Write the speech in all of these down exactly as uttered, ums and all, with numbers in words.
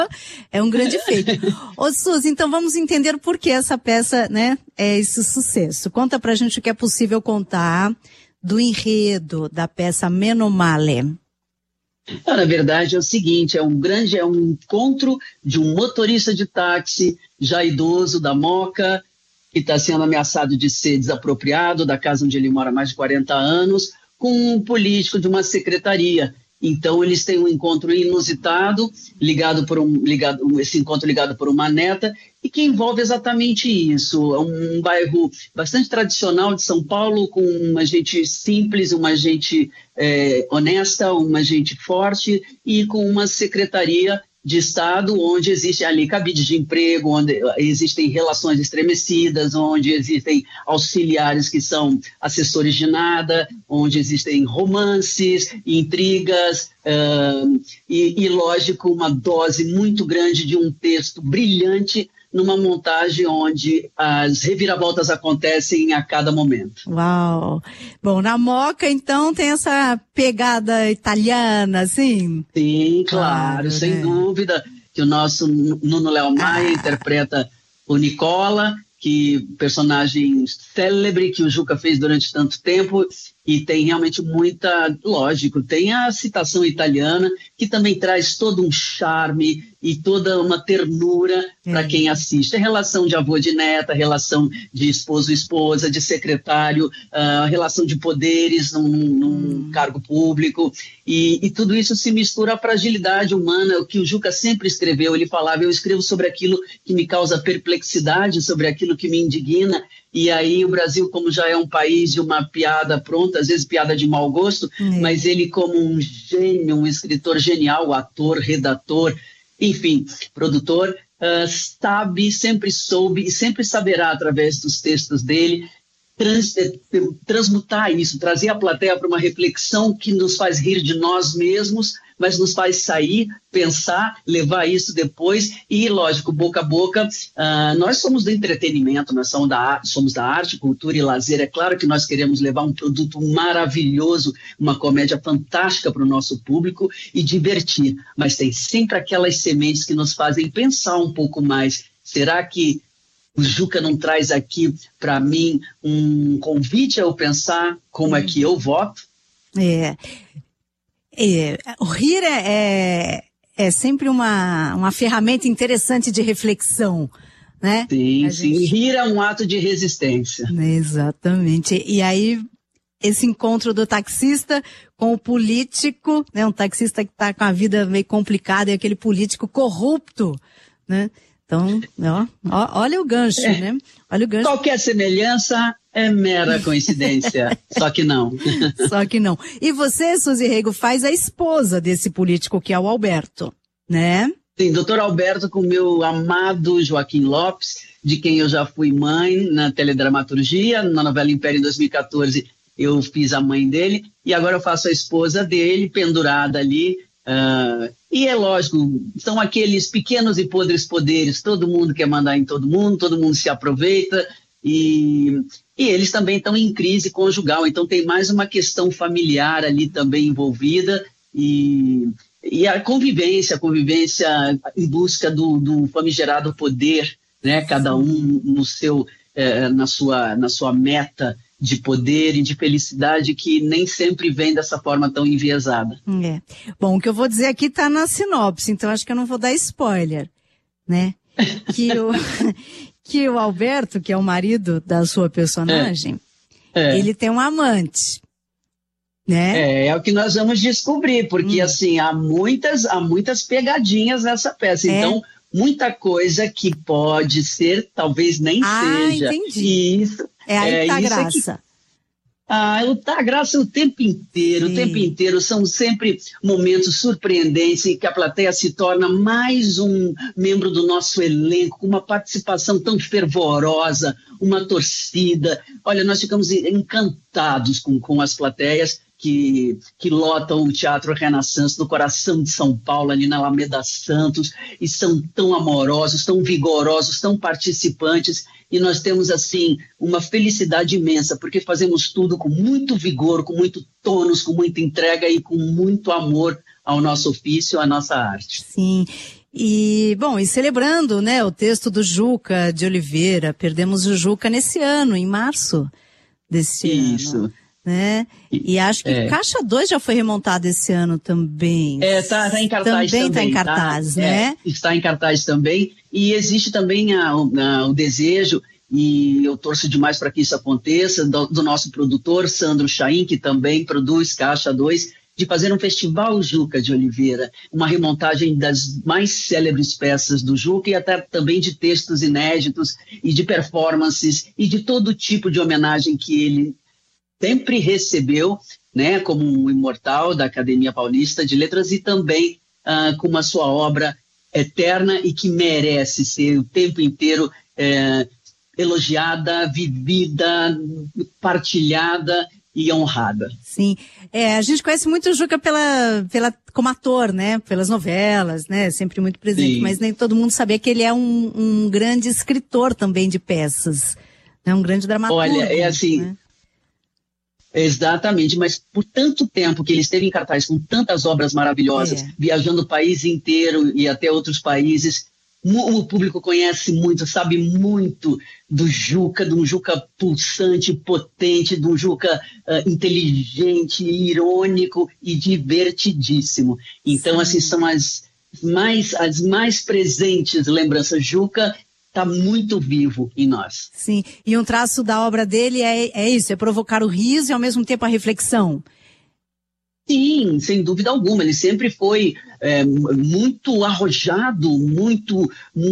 É um grande feito. Ô, Suzy, então vamos entender por que essa peça, né, é esse sucesso. Conta pra gente o que é possível contar do enredo da peça Menomale. Na verdade é o seguinte, é um grande, é um encontro de um motorista de táxi já idoso da Moca, que está sendo ameaçado de ser desapropriado da casa onde ele mora há mais de quarenta anos, com um político de uma secretaria. Então eles têm um encontro inusitado, ligado por um, ligado, esse encontro ligado por uma neta, e que envolve exatamente isso. É um bairro bastante tradicional de São Paulo, com uma gente simples, uma gente é, honesta, uma gente forte, e com uma secretaria de Estado onde existe ali cabide de emprego, onde existem relações estremecidas, onde existem auxiliares que são assessores de nada, onde existem romances, intrigas uh, e, e, lógico, uma dose muito grande de um texto brilhante numa montagem onde as reviravoltas acontecem a cada momento. Uau! Bom, na Moca, então, tem essa pegada italiana, assim? Sim, claro, claro, sem né? dúvida, que o nosso Nuno Léo Maia ah. interpreta o Nicola, que personagem célebre que o Juca fez durante tanto tempo, e tem realmente muita, lógico, tem a citação italiana, que também traz todo um charme e toda uma ternura é. para quem assiste. A relação de avô de neta, a relação de esposo e esposa, de secretário, a relação de poderes num, num hum. cargo público, e, e tudo isso se mistura à fragilidade humana, o que o Juca sempre escreveu. Ele falava, eu escrevo sobre aquilo que me causa perplexidade, sobre aquilo que me indigna. E aí o Brasil, como já é um país de uma piada pronta, às vezes piada de mau gosto, é. mas ele como um gênio, um escritor genial, ator, redator, enfim, produtor, uh, sabe, sempre soube e sempre saberá, através dos textos dele, trans, transmutar isso, trazer a plateia para uma reflexão que nos faz rir de nós mesmos, mas nos faz sair, pensar, levar isso depois e, lógico, boca a boca. Uh, nós somos do entretenimento, nós somos da, somos da arte, cultura e lazer. É claro que nós queremos levar um produto maravilhoso, uma comédia fantástica para o nosso público e divertir, mas tem sempre aquelas sementes que nos fazem pensar um pouco mais. Será que o Juca não traz aqui para mim um convite a eu pensar como é que eu voto? É... É, o rir é, é, é sempre uma, uma ferramenta interessante de reflexão, né? Sim, A sim. gente... Rir é um ato de resistência. Exatamente. E aí, esse encontro do taxista com o político, né? Um taxista que está com a vida meio complicada e aquele político corrupto, né? Então, ó, ó, olha o gancho, é. né? Olha o gancho. Qualquer semelhança é mera coincidência, só que não. Só que não. E você, Suzy Rego, faz a esposa desse político, que é o Alberto, né? Sim, doutor Alberto, com o meu amado Joaquim Lopes, de quem eu já fui mãe na teledramaturgia, na novela Império em dois mil e quatorze, eu fiz a mãe dele, e agora eu faço a esposa dele, pendurada ali. Uh, e é lógico, são aqueles pequenos e podres poderes, todo mundo quer mandar em todo mundo, todo mundo se aproveita, e, e eles também estão em crise conjugal, então tem mais uma questão familiar ali também envolvida, e, e a convivência, a convivência em busca do, do famigerado poder, né? Cada um no seu, eh, na, sua, na sua meta de poder e de felicidade, que nem sempre vem dessa forma tão enviesada. É. Bom, o que eu vou dizer aqui está na sinopse, então acho que eu não vou dar spoiler, né? Que o, que o Alberto, que é o marido da sua personagem, é. É. ele tem um amante, né? É, é o que nós vamos descobrir, porque hum. assim, há muitas, há muitas pegadinhas nessa peça, é. então muita coisa que pode ser, talvez nem ah, seja. Ah, entendi. Isso, é aí é, que tá a isso graça. É que... Ah, tá a graça o tempo inteiro, Sim. o tempo inteiro. São sempre momentos surpreendentes em que a plateia se torna mais um membro do nosso elenco, com uma participação tão fervorosa, uma torcida. Olha, nós ficamos encantados com, com as plateias que, que lotam o Teatro Renaissance no coração de São Paulo, ali na Alameda Santos, e são tão amorosos, tão vigorosos, tão participantes. E nós temos, assim, uma felicidade imensa, porque fazemos tudo com muito vigor, com muito tônus, com muita entrega e com muito amor ao nosso ofício, à nossa arte. Sim. E, bom, e celebrando, né, o texto do Juca de Oliveira, perdemos o Juca nesse ano, em março desse Isso. ano. Né? E, e acho que é. Caixa dois já foi remontado esse ano também. É, tá, tá em cartaz também. Também está em cartaz, tá? né? É, está em cartaz também. E existe também a, a, o desejo, e eu torço demais para que isso aconteça, do, do nosso produtor, Sandro Chaim, que também produz Caixa dois, de fazer um festival Juca de Oliveira, uma remontagem das mais célebres peças do Juca e até também de textos inéditos e de performances e de todo tipo de homenagem que ele sempre recebeu, né, como um imortal da Academia Paulista de Letras e também ah, com uma sua obra eterna e que merece ser o tempo inteiro eh, elogiada, vivida, partilhada e honrada. Sim, é, a gente conhece muito o Juca pela, pela, como ator, né, pelas novelas, né, sempre muito presente, Sim. mas nem todo mundo sabia que ele é um, um grande escritor também de peças, né, um grande dramaturgo. Olha, é assim, né? Exatamente, mas por tanto tempo que ele esteve em cartaz com tantas obras maravilhosas, é. viajando o país inteiro e até outros países, o público conhece muito, sabe muito do Juca, de um Juca pulsante, potente, de um Juca uh, inteligente, irônico e divertidíssimo. Então, Sim. assim, são as mais, as mais presentes lembranças. Juca está muito vivo em nós. Sim, e um traço da obra dele é, é isso, é provocar o riso e ao mesmo tempo a reflexão. Sim, sem dúvida alguma. Ele sempre foi é, muito arrojado, muito,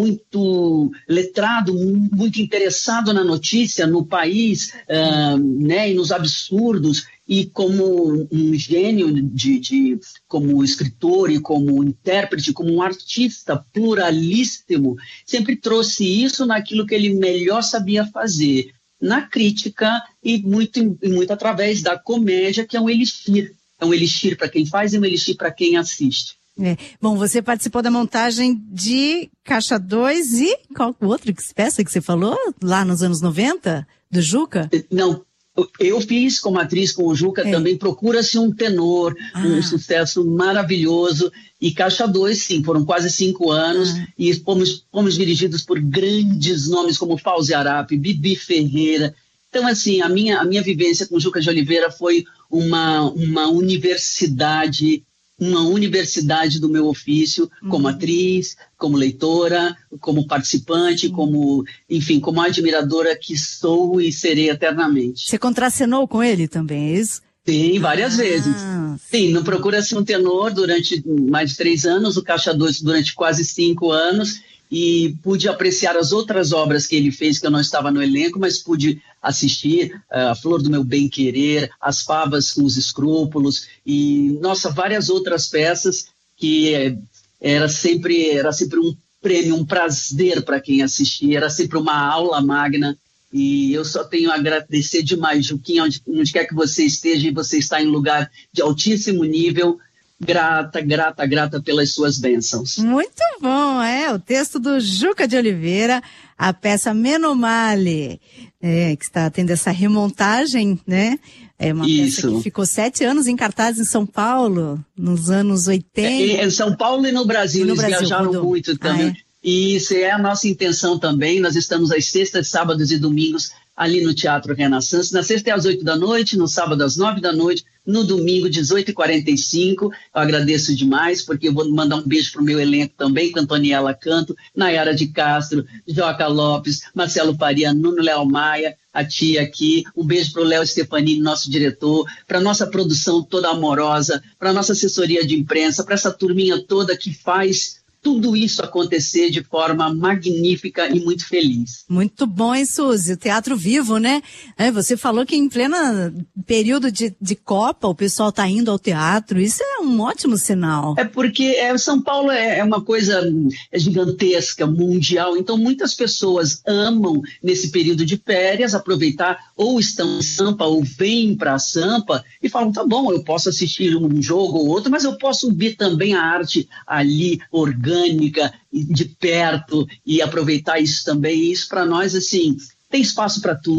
muito letrado, muito interessado na notícia, no país, uh, né, e nos absurdos. E como um gênio de, de, como escritor e como intérprete, como um artista pluralíssimo, sempre trouxe isso naquilo que ele melhor sabia fazer, na crítica e muito, e muito através da comédia, que é um elixir. É um elixir para quem faz e um elixir para quem assiste. É. Bom, você participou da montagem de Caixa dois e qual outra peça que você falou? Lá nos anos noventa, do Juca? Não, eu fiz como atriz com o Juca é. também. Procura-se um tenor, ah. um sucesso maravilhoso. E Caixa dois, sim, foram quase cinco anos ah. e fomos, fomos dirigidos por grandes nomes como Fauzi Arap, Bibi Ferreira. Então, assim, a minha, a minha vivência com o Juca de Oliveira foi uma, uma universidade, uma universidade do meu ofício, uhum. como atriz, como leitora, como participante, uhum. como, enfim, como admiradora que sou e serei eternamente. Você contracenou com ele também, é isso? Sim, várias ah, vezes. Sim, no Procura-se um Tenor durante mais de três anos, o Caixa dois durante quase cinco anos, e pude apreciar as outras obras que ele fez, que eu não estava no elenco, mas pude assistir uh, A Flor do Meu Bem-Querer, As Favas com os Escrúpulos e, nossa, várias outras peças que eh, era, sempre, era sempre um prêmio, um prazer para quem assistia, era sempre uma aula magna. E eu só tenho a agradecer demais, Juquinha, onde, onde quer que você esteja e você está em lugar de altíssimo nível. Grata, grata, grata pelas suas bênçãos. Muito bom, é, o texto do Juca de Oliveira, a peça Menomale, é, que está tendo essa remontagem, né? É uma Isso. peça que ficou sete anos em cartaz em São Paulo, nos anos oitenta. É, em São Paulo e no Brasil, e no eles Brasil, viajaram rodou. muito também. Ah, é? E isso é a nossa intenção também. Nós estamos às sextas, sábados e domingos ali no Teatro Renaissance. Na sexta é às oito da noite, no sábado às nove da noite, no domingo, dezoito e quarenta e cinco. Eu agradeço demais, porque eu vou mandar um beijo para o meu elenco também, com Antoniela Canto, Nayara de Castro, Joca Lopes, Marcelo Faria, Nuno Léo Maia, a tia aqui. Um beijo para o Léo Stefanini, nosso diretor, para a nossa produção toda amorosa, para a nossa assessoria de imprensa, para essa turminha toda que faz tudo isso acontecer de forma magnífica e muito feliz. Muito bom, hein, Suzy? O teatro vivo, né? É, você falou que em plena período de, de Copa o pessoal está indo ao teatro. Isso é um ótimo sinal. É porque é, São Paulo é, é uma coisa gigantesca, mundial. Então muitas pessoas amam, nesse período de férias, aproveitar, ou estão em Sampa ou vêm para Sampa e falam, tá bom, eu posso assistir um jogo ou outro, mas eu posso ver também a arte ali, orgânica, orgânica, de perto, e aproveitar isso também. E isso para nós, assim, tem espaço para tudo.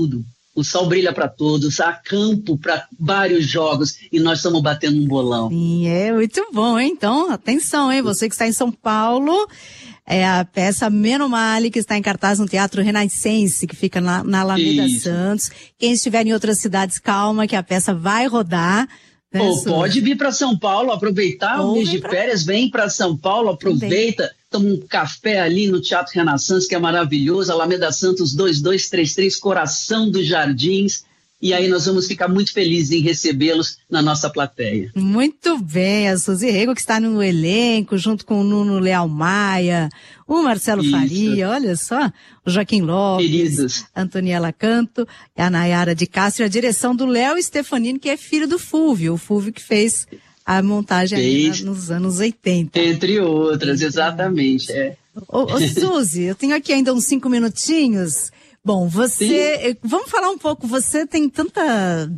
o sol brilha para todos, há campo para vários jogos e nós estamos batendo um bolão. Sim, é muito bom, hein? Então, atenção, hein? Você que está em São Paulo, é a peça Meno Male, que está em cartaz no Teatro Renascense, que fica na, na Alameda Isso. Santos. Quem estiver em outras cidades, calma, que a peça vai rodar. Né, Ou pode vir para São Paulo, aproveitar Ou o mês de pra... férias, vem para São Paulo, aproveita, Bem. toma um café ali no Teatro Renascença, que é maravilhoso, Alameda Santos dois dois três três, coração dos Jardins, e aí nós vamos ficar muito felizes em recebê-los na nossa plateia. Muito bem, a Suzy Rego, que está no elenco, junto com o Nuno Leal Maia, o Marcelo Isso. Faria, olha só, o Joaquim Lopes, Queridos. a Antoniela Canto, a Nayara de Castro, a direção do Léo Stefanini, que é filho do Fúvio, o Fúvio que fez a montagem ali nos anos oitenta. Entre outras, exatamente. É. Ô, ô Suzy, eu tenho aqui ainda uns cinco minutinhos. Bom, você, Sim. vamos falar um pouco, você tem tanta,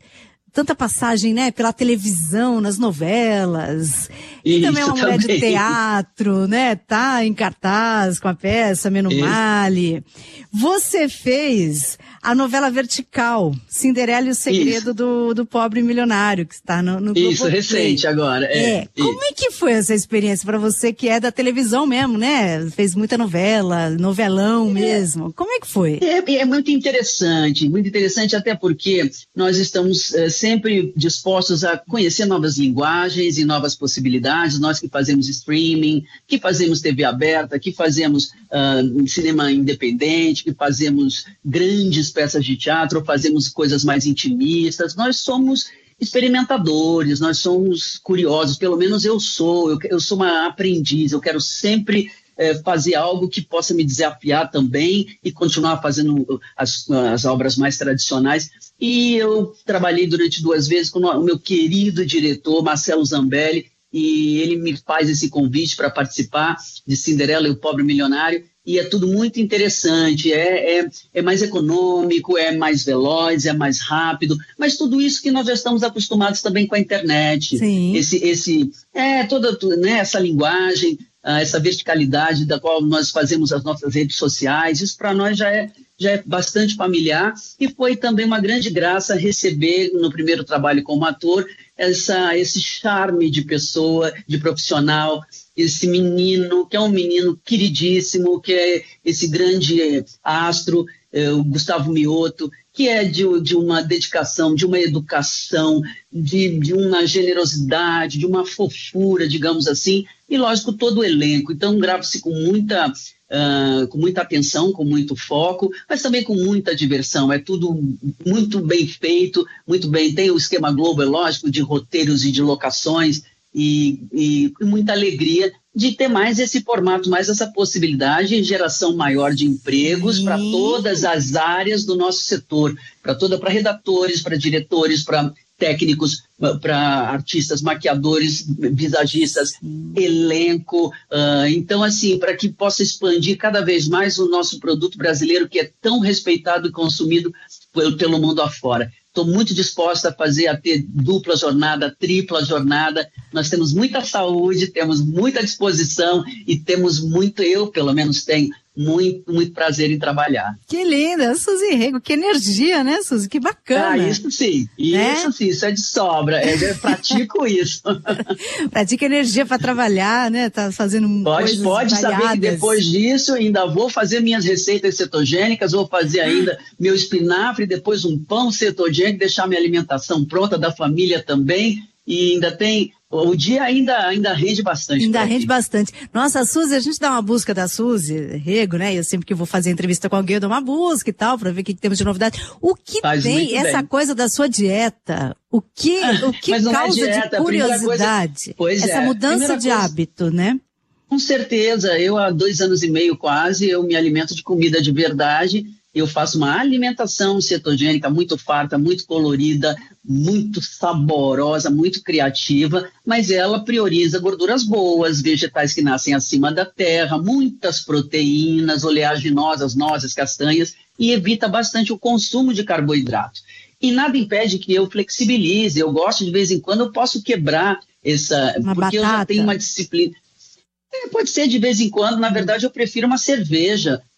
tanta passagem, né, pela televisão, nas novelas, e também é uma mulher também. de teatro, né, tá em cartaz com a peça Meno Male. Você fez a novela Vertical, Cinderela e o Segredo do, do Pobre Milionário, que está no, no Globoplay. Isso, recente agora. É, é. Como é que foi essa experiência para você que é da televisão mesmo, né? Fez muita novela, novelão é. mesmo. Como é que foi? É, é muito interessante, muito interessante até porque nós estamos é, sempre dispostos a conhecer novas linguagens e novas possibilidades, nós que fazemos streaming, que fazemos T V aberta, que fazemos uh, cinema independente, que fazemos grandes peças de teatro, fazemos coisas mais intimistas, nós somos experimentadores, nós somos curiosos, pelo menos eu sou, eu, eu sou uma aprendiz, eu quero sempre é, fazer algo que possa me desafiar também e continuar fazendo as, as obras mais tradicionais. E eu trabalhei durante duas vezes com o meu querido diretor, Marcelo Zambelli, e ele me faz esse convite para participar de Cinderela e o Pobre Milionário, e é tudo muito interessante, é, é, é mais econômico, é mais veloz, é mais rápido, mas tudo isso que nós já estamos acostumados também com a internet. Sim. Esse, esse, é, toda, né, essa linguagem, uh, essa verticalidade da qual nós fazemos as nossas redes sociais, isso para nós já é, já é bastante familiar, e foi também uma grande graça receber no primeiro trabalho como ator essa, esse charme de pessoa, de profissional, esse menino, que é um menino queridíssimo, que é esse grande astro, eh, o Gustavo Mioto, que é de, de uma dedicação, de uma educação, de, de uma generosidade, de uma fofura, digamos assim, e, lógico, todo o elenco. Então, grava-se com muita, uh, com muita atenção, com muito foco, mas também com muita diversão. É tudo muito bem feito, muito bem. Tem o esquema Globo, é lógico, de roteiros e de locações, e, e muita alegria de ter mais esse formato, mais essa possibilidade de geração maior de empregos para todas as áreas do nosso setor, para toda, para redatores, para diretores, para técnicos, para artistas, maquiadores, visagistas, Sim. elenco. Uh, então, assim, para que possa expandir cada vez mais o nosso produto brasileiro, que é tão respeitado e consumido pelo, pelo mundo afora. Estou muito disposta a fazer, a ter dupla jornada, tripla jornada. Nós temos muita saúde, temos muita disposição e temos muito, eu pelo menos tenho, muito, muito prazer em trabalhar. Que linda, Suzy Rego, que energia, né, Suzy? Que bacana. Ah, isso sim, né? Isso sim, isso é de sobra, é, eu pratico isso. Pratica energia para trabalhar, né, tá fazendo pode, coisas Pode variadas. Saber que depois disso ainda vou fazer minhas receitas cetogênicas, vou fazer ainda meu espinafre, depois um pão cetogênico, deixar minha alimentação pronta, da família também, e ainda tem... O dia ainda, ainda rende bastante. Ainda rende bastante. Nossa, a Suzy, a gente dá uma busca da Suzy Rego, né? Eu sempre que vou fazer entrevista com alguém, eu dou uma busca e tal, pra ver o que, que temos de novidade. O que Faz tem essa bem. coisa da sua dieta? O que, o que causa é dieta, de curiosidade? Coisa, essa é, mudança de coisa, hábito, né? Com certeza. Eu, há dois anos e meio quase, eu me alimento de comida de verdade. Eu faço uma alimentação cetogênica muito farta, muito colorida, muito saborosa, muito criativa, mas ela prioriza gorduras boas, vegetais que nascem acima da terra, muitas proteínas, oleaginosas, nozes, castanhas, e evita bastante o consumo de carboidrato. E nada impede que eu flexibilize, eu gosto de vez em quando, eu posso quebrar essa... Uma porque batata. eu já tenho uma disciplina... É, pode ser de vez em quando, na verdade eu prefiro uma cerveja,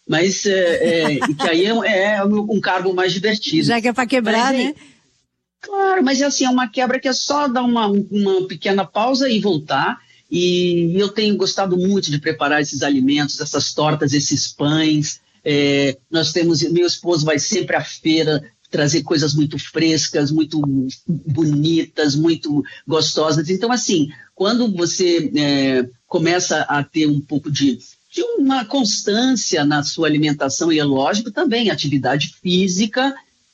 mas é, é, que aí é, é um cargo mais divertido. Já que é para quebrar, mas, né? Claro, mas assim, é uma quebra que é só dar uma, uma pequena pausa e voltar. E eu tenho gostado muito de preparar esses alimentos, essas tortas, esses pães. É, nós temos, meu esposo vai sempre à feira trazer coisas muito frescas, muito bonitas, muito gostosas. Então, assim, quando você é, começa a ter um pouco de, de uma constância na sua alimentação, e é lógico também, atividade física,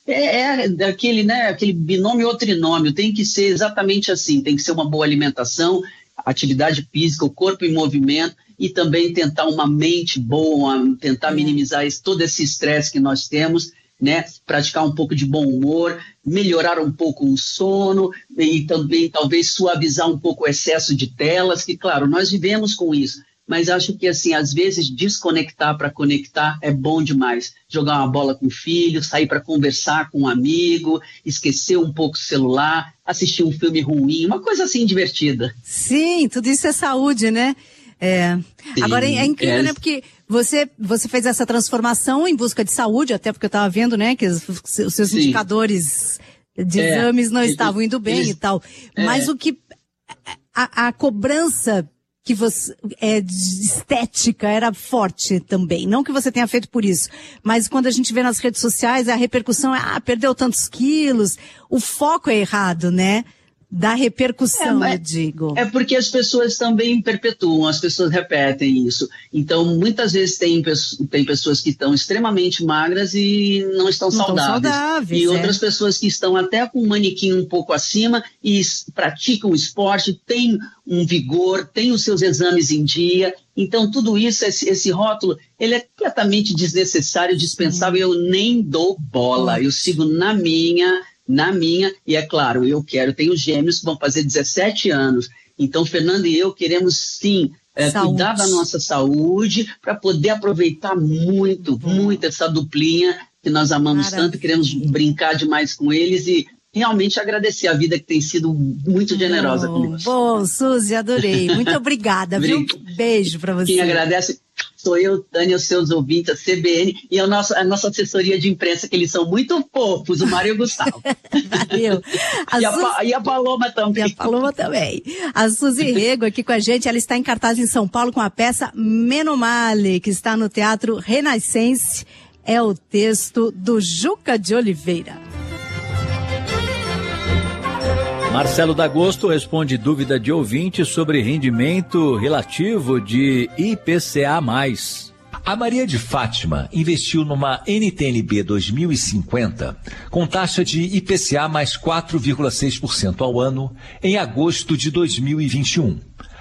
é, é aquele, né, aquele binômio ou trinômio, tem que ser exatamente assim, tem que ser uma boa alimentação, atividade física, o corpo em movimento, e também tentar uma mente boa, tentar minimizar esse, todo esse estresse que nós temos, né? Praticar um pouco de bom humor, melhorar um pouco o sono e também talvez suavizar um pouco o excesso de telas, que claro, nós vivemos com isso, mas acho que assim, às vezes desconectar para conectar é bom demais. Jogar uma bola com o filho, sair para conversar com um amigo, esquecer um pouco o celular, assistir um filme ruim, uma coisa assim divertida. Sim, tudo isso é saúde, né? É. Agora é incrível, é... né? Porque você, você fez essa transformação em busca de saúde, até porque eu estava vendo, né, que os, os seus Sim. indicadores de é. exames não estavam indo bem Eles... e tal. É. Mas o que a, a cobrança que você é de estética era forte também. Não que você tenha feito por isso, mas quando a gente vê nas redes sociais, a repercussão é, ah, perdeu tantos quilos. O foco é errado, né? Da repercussão, é, eu digo. É porque as pessoas também perpetuam, as pessoas repetem isso. Então, muitas vezes tem, tem pessoas que estão extremamente magras e não estão não saudáveis. saudáveis. E é. outras pessoas que estão até com um manequim um pouco acima e praticam esporte, têm um vigor, têm os seus exames em dia. Então, tudo isso, esse, esse rótulo, ele é completamente desnecessário, dispensável. Hum. Eu nem dou bola. Eu sigo na minha... na minha, e é claro, eu quero, tenho gêmeos que vão fazer dezessete anos, então Fernanda e eu queremos sim é, cuidar da nossa saúde para poder aproveitar muito, uhum. muito essa duplinha que nós amamos Maravilha. tanto, queremos brincar demais com eles e realmente agradecer a vida que tem sido muito generosa oh, conosco. Bom, Suzy, adorei, muito obrigada, viu? Beijo para você. Quem agradece sou eu, Tânia, os seus ouvintes, a C B N e a nossa, a nossa assessoria de imprensa, que eles são muito fofos, o Mário e o Gustavo. Valeu. A e, Suzy... a, e a Paloma também. E a Paloma também. A Suzy Rego aqui com a gente, ela está em cartaz em São Paulo com a peça Meno Male, que está no Teatro Renascense. É o texto do Juca de Oliveira. Marcelo D'Agosto responde dúvida de ouvinte sobre rendimento relativo de I P C A mais. A Maria de Fátima investiu numa N T N B dois mil e cinquenta com taxa de I P C A mais quatro vírgula seis por cento ao ano em agosto de dois mil e vinte e um.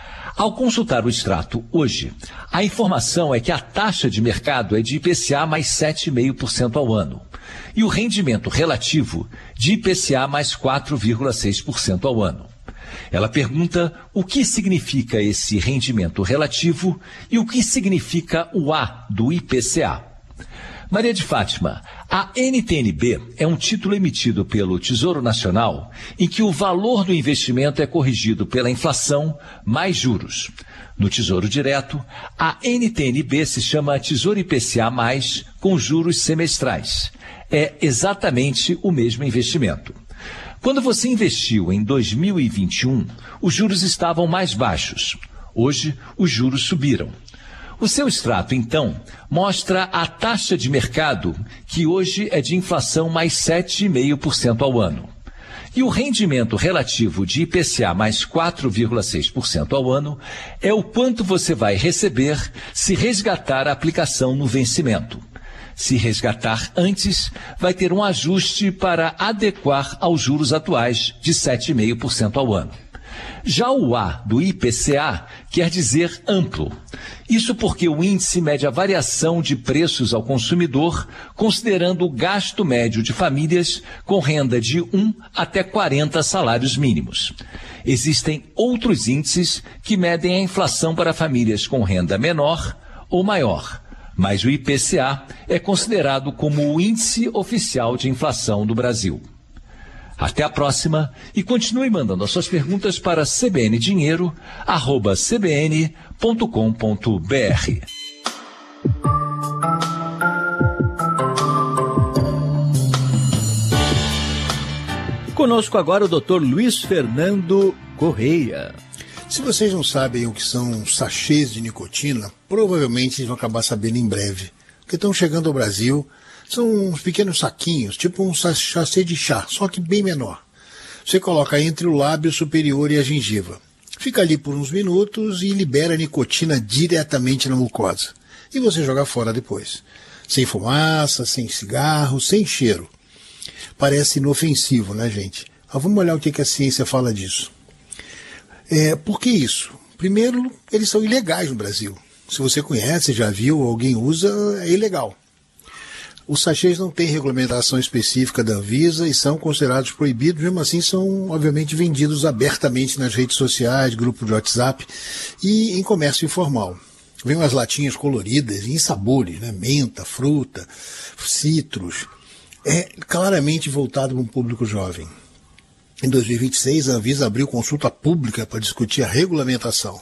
Ao consultar o extrato hoje, a informação é que a taxa de mercado é de I P C A mais sete vírgula cinco por cento ao ano. E o rendimento relativo de I P C A mais quatro vírgula seis por cento ao ano. Ela pergunta o que significa esse rendimento relativo e o que significa o A do I P C A. Maria de Fátima, a N T N B é um título emitido pelo Tesouro Nacional em que o valor do investimento é corrigido pela inflação mais juros. No Tesouro Direto, a N T N B se chama Tesouro I P C A mais, com juros semestrais. É exatamente o mesmo investimento. Quando você investiu em dois mil e vinte e um, os juros estavam mais baixos. Hoje, os juros subiram. O seu extrato, então, mostra a taxa de mercado, que hoje é de inflação mais sete vírgula cinco por cento ao ano. E o rendimento relativo de I P C A mais quatro vírgula seis por cento ao ano é o quanto você vai receber se resgatar a aplicação no vencimento. Se resgatar antes, vai ter um ajuste para adequar aos juros atuais de sete vírgula cinco por cento ao ano. Já o A do I P C A quer dizer amplo. Isso porque o índice mede a variação de preços ao consumidor, considerando o gasto médio de famílias com renda de um até quarenta salários mínimos. Existem outros índices que medem a inflação para famílias com renda menor ou maior. Mas o I P C A é considerado como o índice oficial de inflação do Brasil. Até a próxima e continue mandando as suas perguntas para c b n dinheiro arroba c b n ponto com ponto b r. Conosco agora o doutor Luiz Fernando Correia. Se vocês não sabem o que são sachês de nicotina, provavelmente vão acabar sabendo em breve. Porque estão chegando ao Brasil, são uns pequenos saquinhos, tipo um sachê de chá, só que bem menor. Você coloca entre o lábio superior e a gengiva. Fica ali por uns minutos e libera a nicotina diretamente na mucosa. E você joga fora depois. Sem fumaça, sem cigarro, sem cheiro. Parece inofensivo, né, gente? Mas vamos olhar o que, que a ciência fala disso. É, por que isso? Primeiro, eles são ilegais no Brasil. Se você conhece, já viu, alguém usa, é ilegal. Os sachês não têm regulamentação específica da Anvisa e são considerados proibidos, mesmo assim são, obviamente, vendidos abertamente nas redes sociais, grupos de WhatsApp e em comércio informal. Vem umas latinhas coloridas em sabores, né? Menta, fruta, citros. É claramente voltado para um público jovem. Em dois mil e vinte e seis, a Anvisa abriu consulta pública para discutir a regulamentação.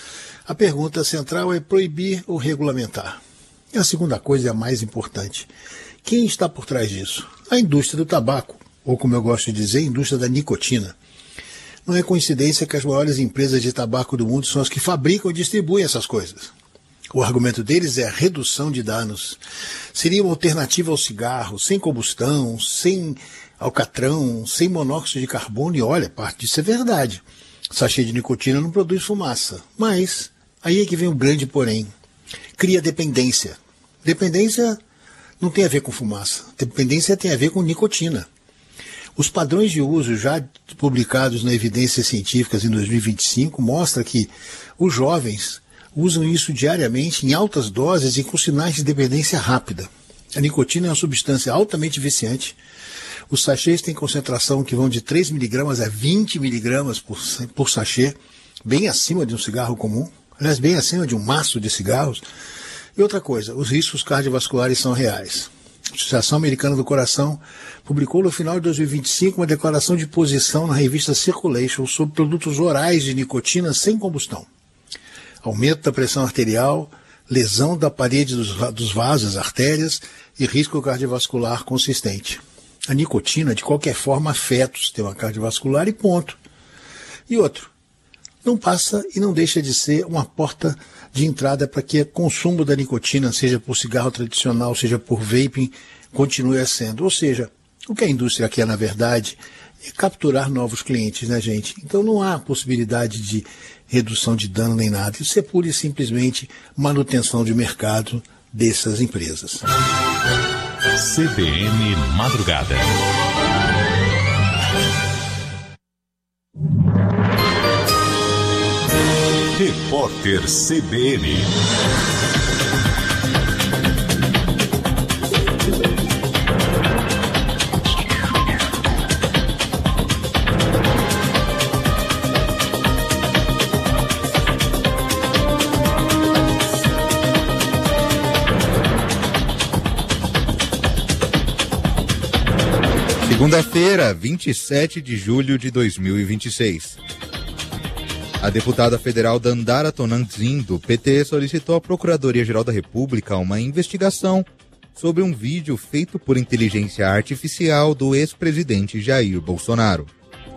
A pergunta central é proibir ou regulamentar. E a segunda coisa é a mais importante. Quem está por trás disso? A indústria do tabaco, ou como eu gosto de dizer, a indústria da nicotina. Não é coincidência que as maiores empresas de tabaco do mundo são as que fabricam e distribuem essas coisas. O argumento deles é a redução de danos. Seria uma alternativa ao cigarro, sem combustão, sem alcatrão, sem monóxido de carbono, e olha, parte disso é verdade. Sachê de nicotina não produz fumaça, mas aí é que vem o grande porém. Cria dependência. Dependência não tem a ver com fumaça, dependência tem a ver com nicotina. Os padrões de uso já publicados na Evidências Científicas em dois mil e vinte e cinco mostram que os jovens usam isso diariamente em altas doses e com sinais de dependência rápida. A nicotina é uma substância altamente viciante. Os sachês têm concentração que vão de três miligramas a vinte miligramas por, por sachê, bem acima de um cigarro comum, aliás, bem acima de um maço de cigarros. E outra coisa, os riscos cardiovasculares são reais. A Associação Americana do Coração publicou no final de dois mil e vinte e cinco uma declaração de posição na revista Circulation sobre produtos orais de nicotina sem combustão. Aumento da pressão arterial, lesão da parede dos, dos vasos, artérias e risco cardiovascular consistente. A nicotina, de qualquer forma, afeta o sistema cardiovascular e ponto. E outro, não passa e não deixa de ser uma porta de entrada para que o consumo da nicotina, seja por cigarro tradicional, seja por vaping, continue sendo. Ou seja, o que a indústria quer, na verdade, é capturar novos clientes, né, gente? Então não há possibilidade de redução de dano nem nada. Isso é pura e simplesmente manutenção de mercado dessas empresas. C B N Madrugada. Repórter C B N. Segunda-feira, vinte e sete de julho de dois mil e vinte e seis. A deputada federal Dandara Tonantzin, do P T, solicitou à Procuradoria-Geral da República uma investigação sobre um vídeo feito por inteligência artificial do ex-presidente Jair Bolsonaro.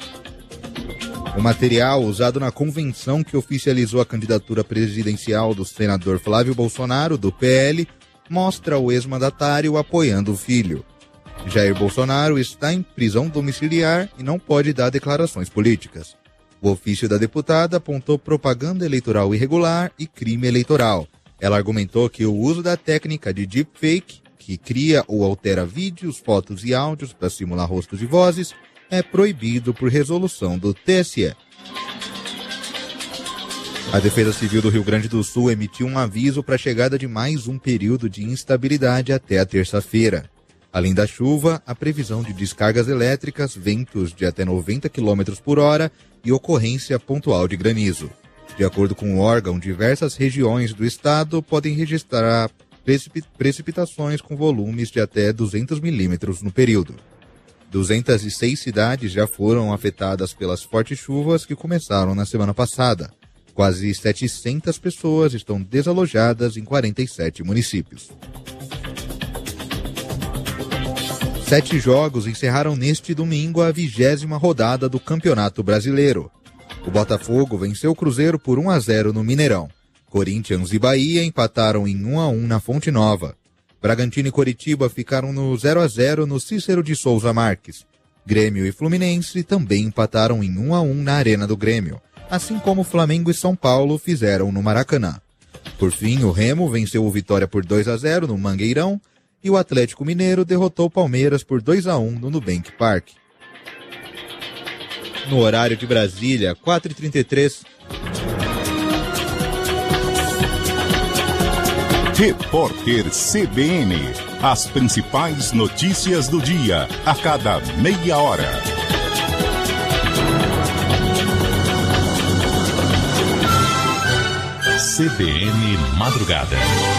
O material, usado na convenção que oficializou a candidatura presidencial do senador Flávio Bolsonaro, do P L, mostra o ex-mandatário apoiando o filho. Jair Bolsonaro está em prisão domiciliar e não pode dar declarações políticas. O ofício da deputada apontou propaganda eleitoral irregular e crime eleitoral. Ela argumentou que o uso da técnica de deepfake, que cria ou altera vídeos, fotos e áudios para simular rostos e vozes, é proibido por resolução do T S E. A Defesa Civil do Rio Grande do Sul emitiu um aviso para a chegada de mais um período de instabilidade até a terça-feira. Além da chuva, a previsão de descargas elétricas, ventos de até noventa quilômetros por hora e ocorrência pontual de granizo. De acordo com o órgão, diversas regiões do estado podem registrar precip- precipitações com volumes de até duzentos milímetros no período. duzentas e seis cidades já foram afetadas pelas fortes chuvas que começaram na semana passada. Quase setecentas pessoas estão desalojadas em quarenta e sete municípios. Sete jogos encerraram neste domingo a vigésima rodada do Campeonato Brasileiro. O Botafogo venceu o Cruzeiro por um a zero no Mineirão. Corinthians e Bahia empataram em um a um na Fonte Nova. Bragantino e Coritiba ficaram no zero a zero no Cícero de Souza Marques. Grêmio e Fluminense também empataram em um a um na Arena do Grêmio, assim como Flamengo e São Paulo fizeram no Maracanã. Por fim, o Remo venceu o Vitória por dois a zero no Mangueirão e o Atlético Mineiro derrotou o Palmeiras por dois a um no Nubank Park. No horário de Brasília, quatro e trinta e três. Repórter C B N. As principais notícias do dia, a cada meia hora. C B N Madrugada.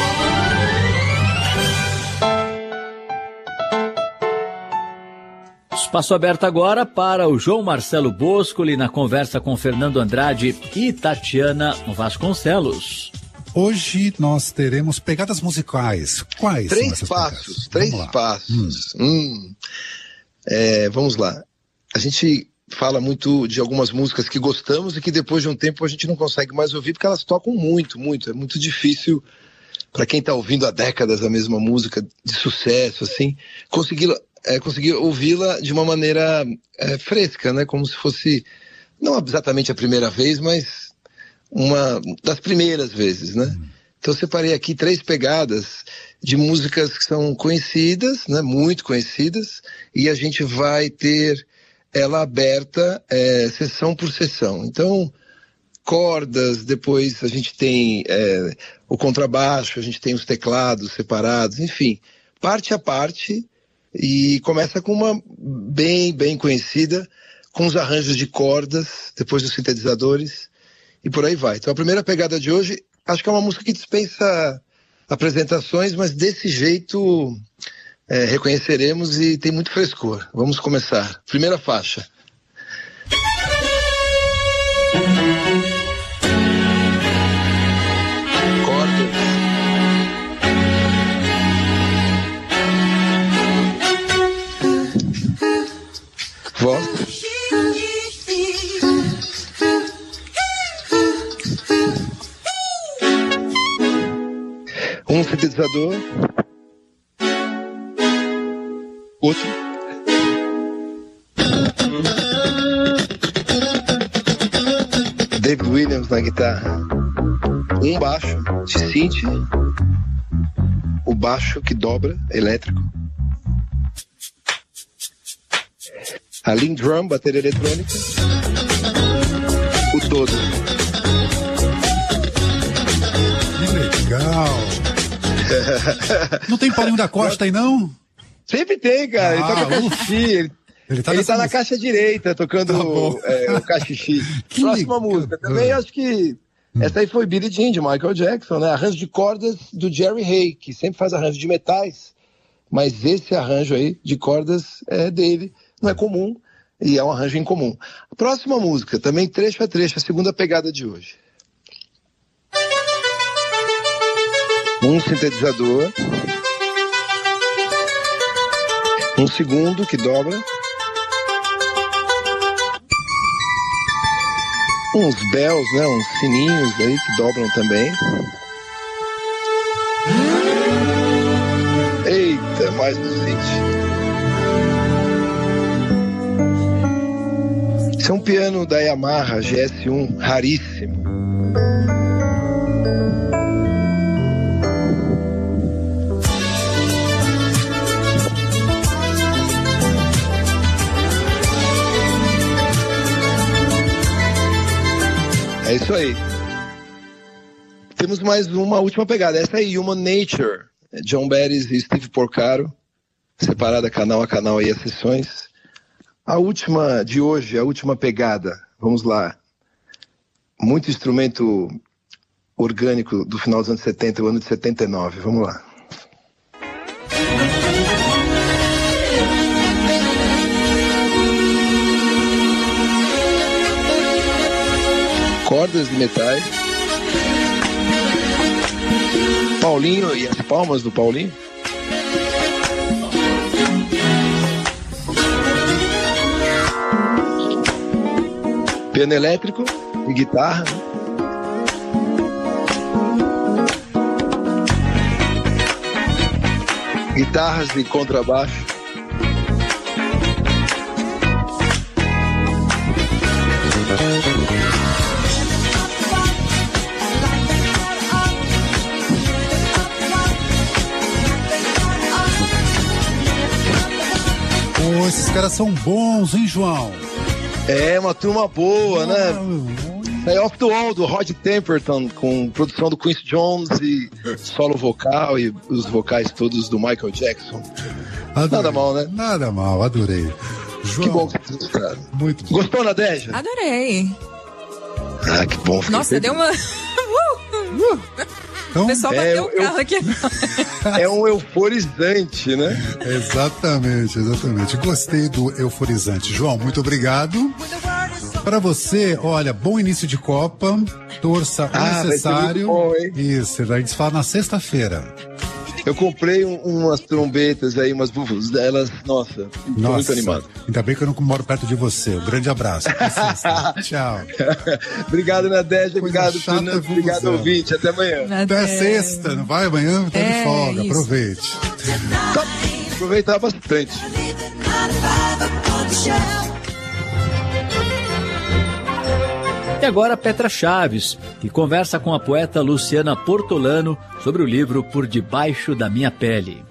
Espaço aberto agora para o João Marcelo Boscoli na conversa com Fernando Andrade e Tatiana Vasconcelos. Hoje nós teremos pegadas musicais. Quais três são essas passos, pegadas? Três vamos passos. Hum. Hum. É, vamos lá. A gente fala muito de algumas músicas que gostamos e que depois de um tempo a gente não consegue mais ouvir porque elas tocam muito, muito. É muito difícil para quem está ouvindo há décadas a mesma música de sucesso, assim, conseguir, é, conseguir ouvi-la de uma maneira é, fresca, né? Como se fosse, não exatamente a primeira vez, mas uma das primeiras vezes, né? Então eu separei aqui três pegadas de músicas que são conhecidas, né? Muito conhecidas, e a gente vai ter ela aberta é, sessão por sessão. Então, cordas, depois a gente tem é, o contrabaixo, a gente tem os teclados separados, enfim, parte a parte, e começa com uma bem, bem conhecida, com os arranjos de cordas, depois dos sintetizadores, e por aí vai. Então a primeira pegada de hoje, acho que é uma música que dispensa apresentações, mas desse jeito é, reconheceremos e tem muito frescor. Vamos começar. Primeira faixa. Cordas. Voz. Um sintetizador, outro, David Williams na guitarra, um baixo de synth, o baixo que dobra, elétrico, a lead drum, bateria eletrônica, o todo. Que legal! Não tem Paulinho da Costa aí, não? Sempre tem, cara. Ele Ah, toca ufa. cachixi. Ele, Ele tá ele nessa tá na música. caixa direita, tocando Tá bom. é, o cachixi. Que Próxima legal. música. Também acho que essa aí foi Billie Jean, de Michael Jackson, né? Arranjo de cordas do Jerry Hay, que sempre faz arranjo de metais. Mas esse arranjo aí de cordas é dele. Não é comum e é um arranjo incomum. A próxima música, também trecho a trecho, a segunda pegada de hoje. Um sintetizador, um segundo que dobra, uns bells, né, uns sininhos aí que dobram também. Eita, mais um synth. Esse é um piano da Yamaha G S um, raríssimo. É isso aí. Temos mais uma última pegada. Essa aí, Human Nature. John Bettis e Steve Porcaro. Separada canal a canal aí as sessões. A última de hoje, a última pegada. Vamos lá. Muito instrumento orgânico do final dos anos setenta, o ano de setenta e nove. Vamos lá. Cordas de metais. Paulinho e as palmas do Paulinho. piano elétrico e guitarra. Guitarras e contrabaixo. Pô, esses caras são bons, hein, João? É, uma turma boa, né? É Off the Wall, do Rod Temperton, com produção do Quincy Jones e solo vocal e os vocais todos do Michael Jackson. Adorei. Nada mal, né? Nada mal, adorei. João, que bom que vocês gostaram. Muito bom. Gostou, Nadeja? Adorei. Ah, que bom. Nossa, deu uma... uh, uh. Então, o pessoal bateu o é, carro eu... aqui. É um euforizante, né? Exatamente, exatamente. Gostei do euforizante. João, muito obrigado. Para você, olha, bom início de Copa. Torça o ah, necessário. Bom, hein? Isso, a gente fala na sexta-feira. Eu comprei um, umas trombetas aí, umas bufas delas. Nossa, tô Nossa, muito animado. Ainda bem que eu não moro perto de você. Um grande abraço. Tchau. Obrigado, Nadeja. Obrigado, Fernando. Obrigado, ouvinte. Até amanhã. Até sexta, não vai amanhã? Tá é, de folga. Isso. Aproveite. Tá, aproveitar bastante. E agora Petra Chaves, que conversa com a poeta Luciana Portolano sobre o livro Por Debaixo da Minha Pele.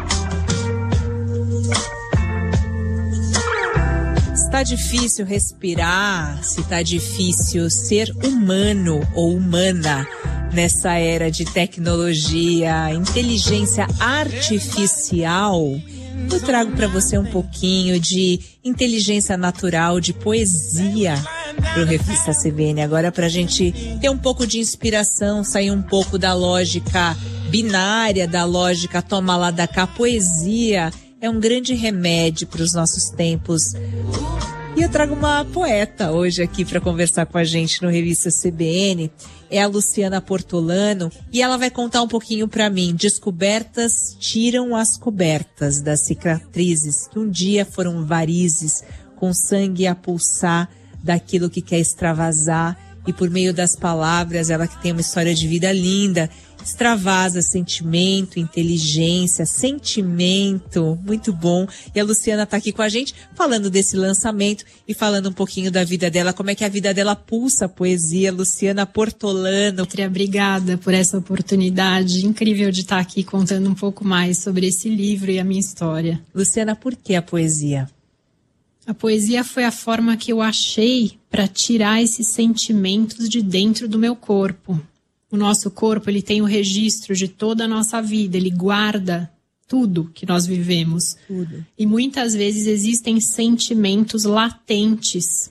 Está difícil respirar, se está difícil ser humano ou humana nessa era de tecnologia, inteligência artificial. Eu trago para você um pouquinho de inteligência natural, de poesia para o Revista C B N. Agora para a gente ter um pouco de inspiração, sair um pouco da lógica binária, da lógica toma lá da cá. Poesia é um grande remédio para os nossos tempos. E eu trago uma poeta hoje aqui para conversar com a gente no Revista C B N. É a Luciana Portolano e ela vai contar um pouquinho para mim. Descobertas tiram as cobertas das cicatrizes que um dia foram varizes, com sangue a pulsar daquilo que quer extravasar. E por meio das palavras, ela que tem uma história de vida linda, extravasa sentimento, inteligência, sentimento, muito bom. E a Luciana tá aqui com a gente falando desse lançamento e falando um pouquinho da vida dela, como é que a vida dela pulsa a poesia. Luciana Portolano. Obrigada por essa oportunidade incrível de estar aqui contando um pouco mais sobre esse livro e a minha história. Luciana, por que a poesia? A poesia foi a forma que eu achei para tirar esses sentimentos de dentro do meu corpo. O nosso corpo, ele tem o registro de toda a nossa vida, ele guarda tudo que nós vivemos. Tudo. E muitas vezes existem sentimentos latentes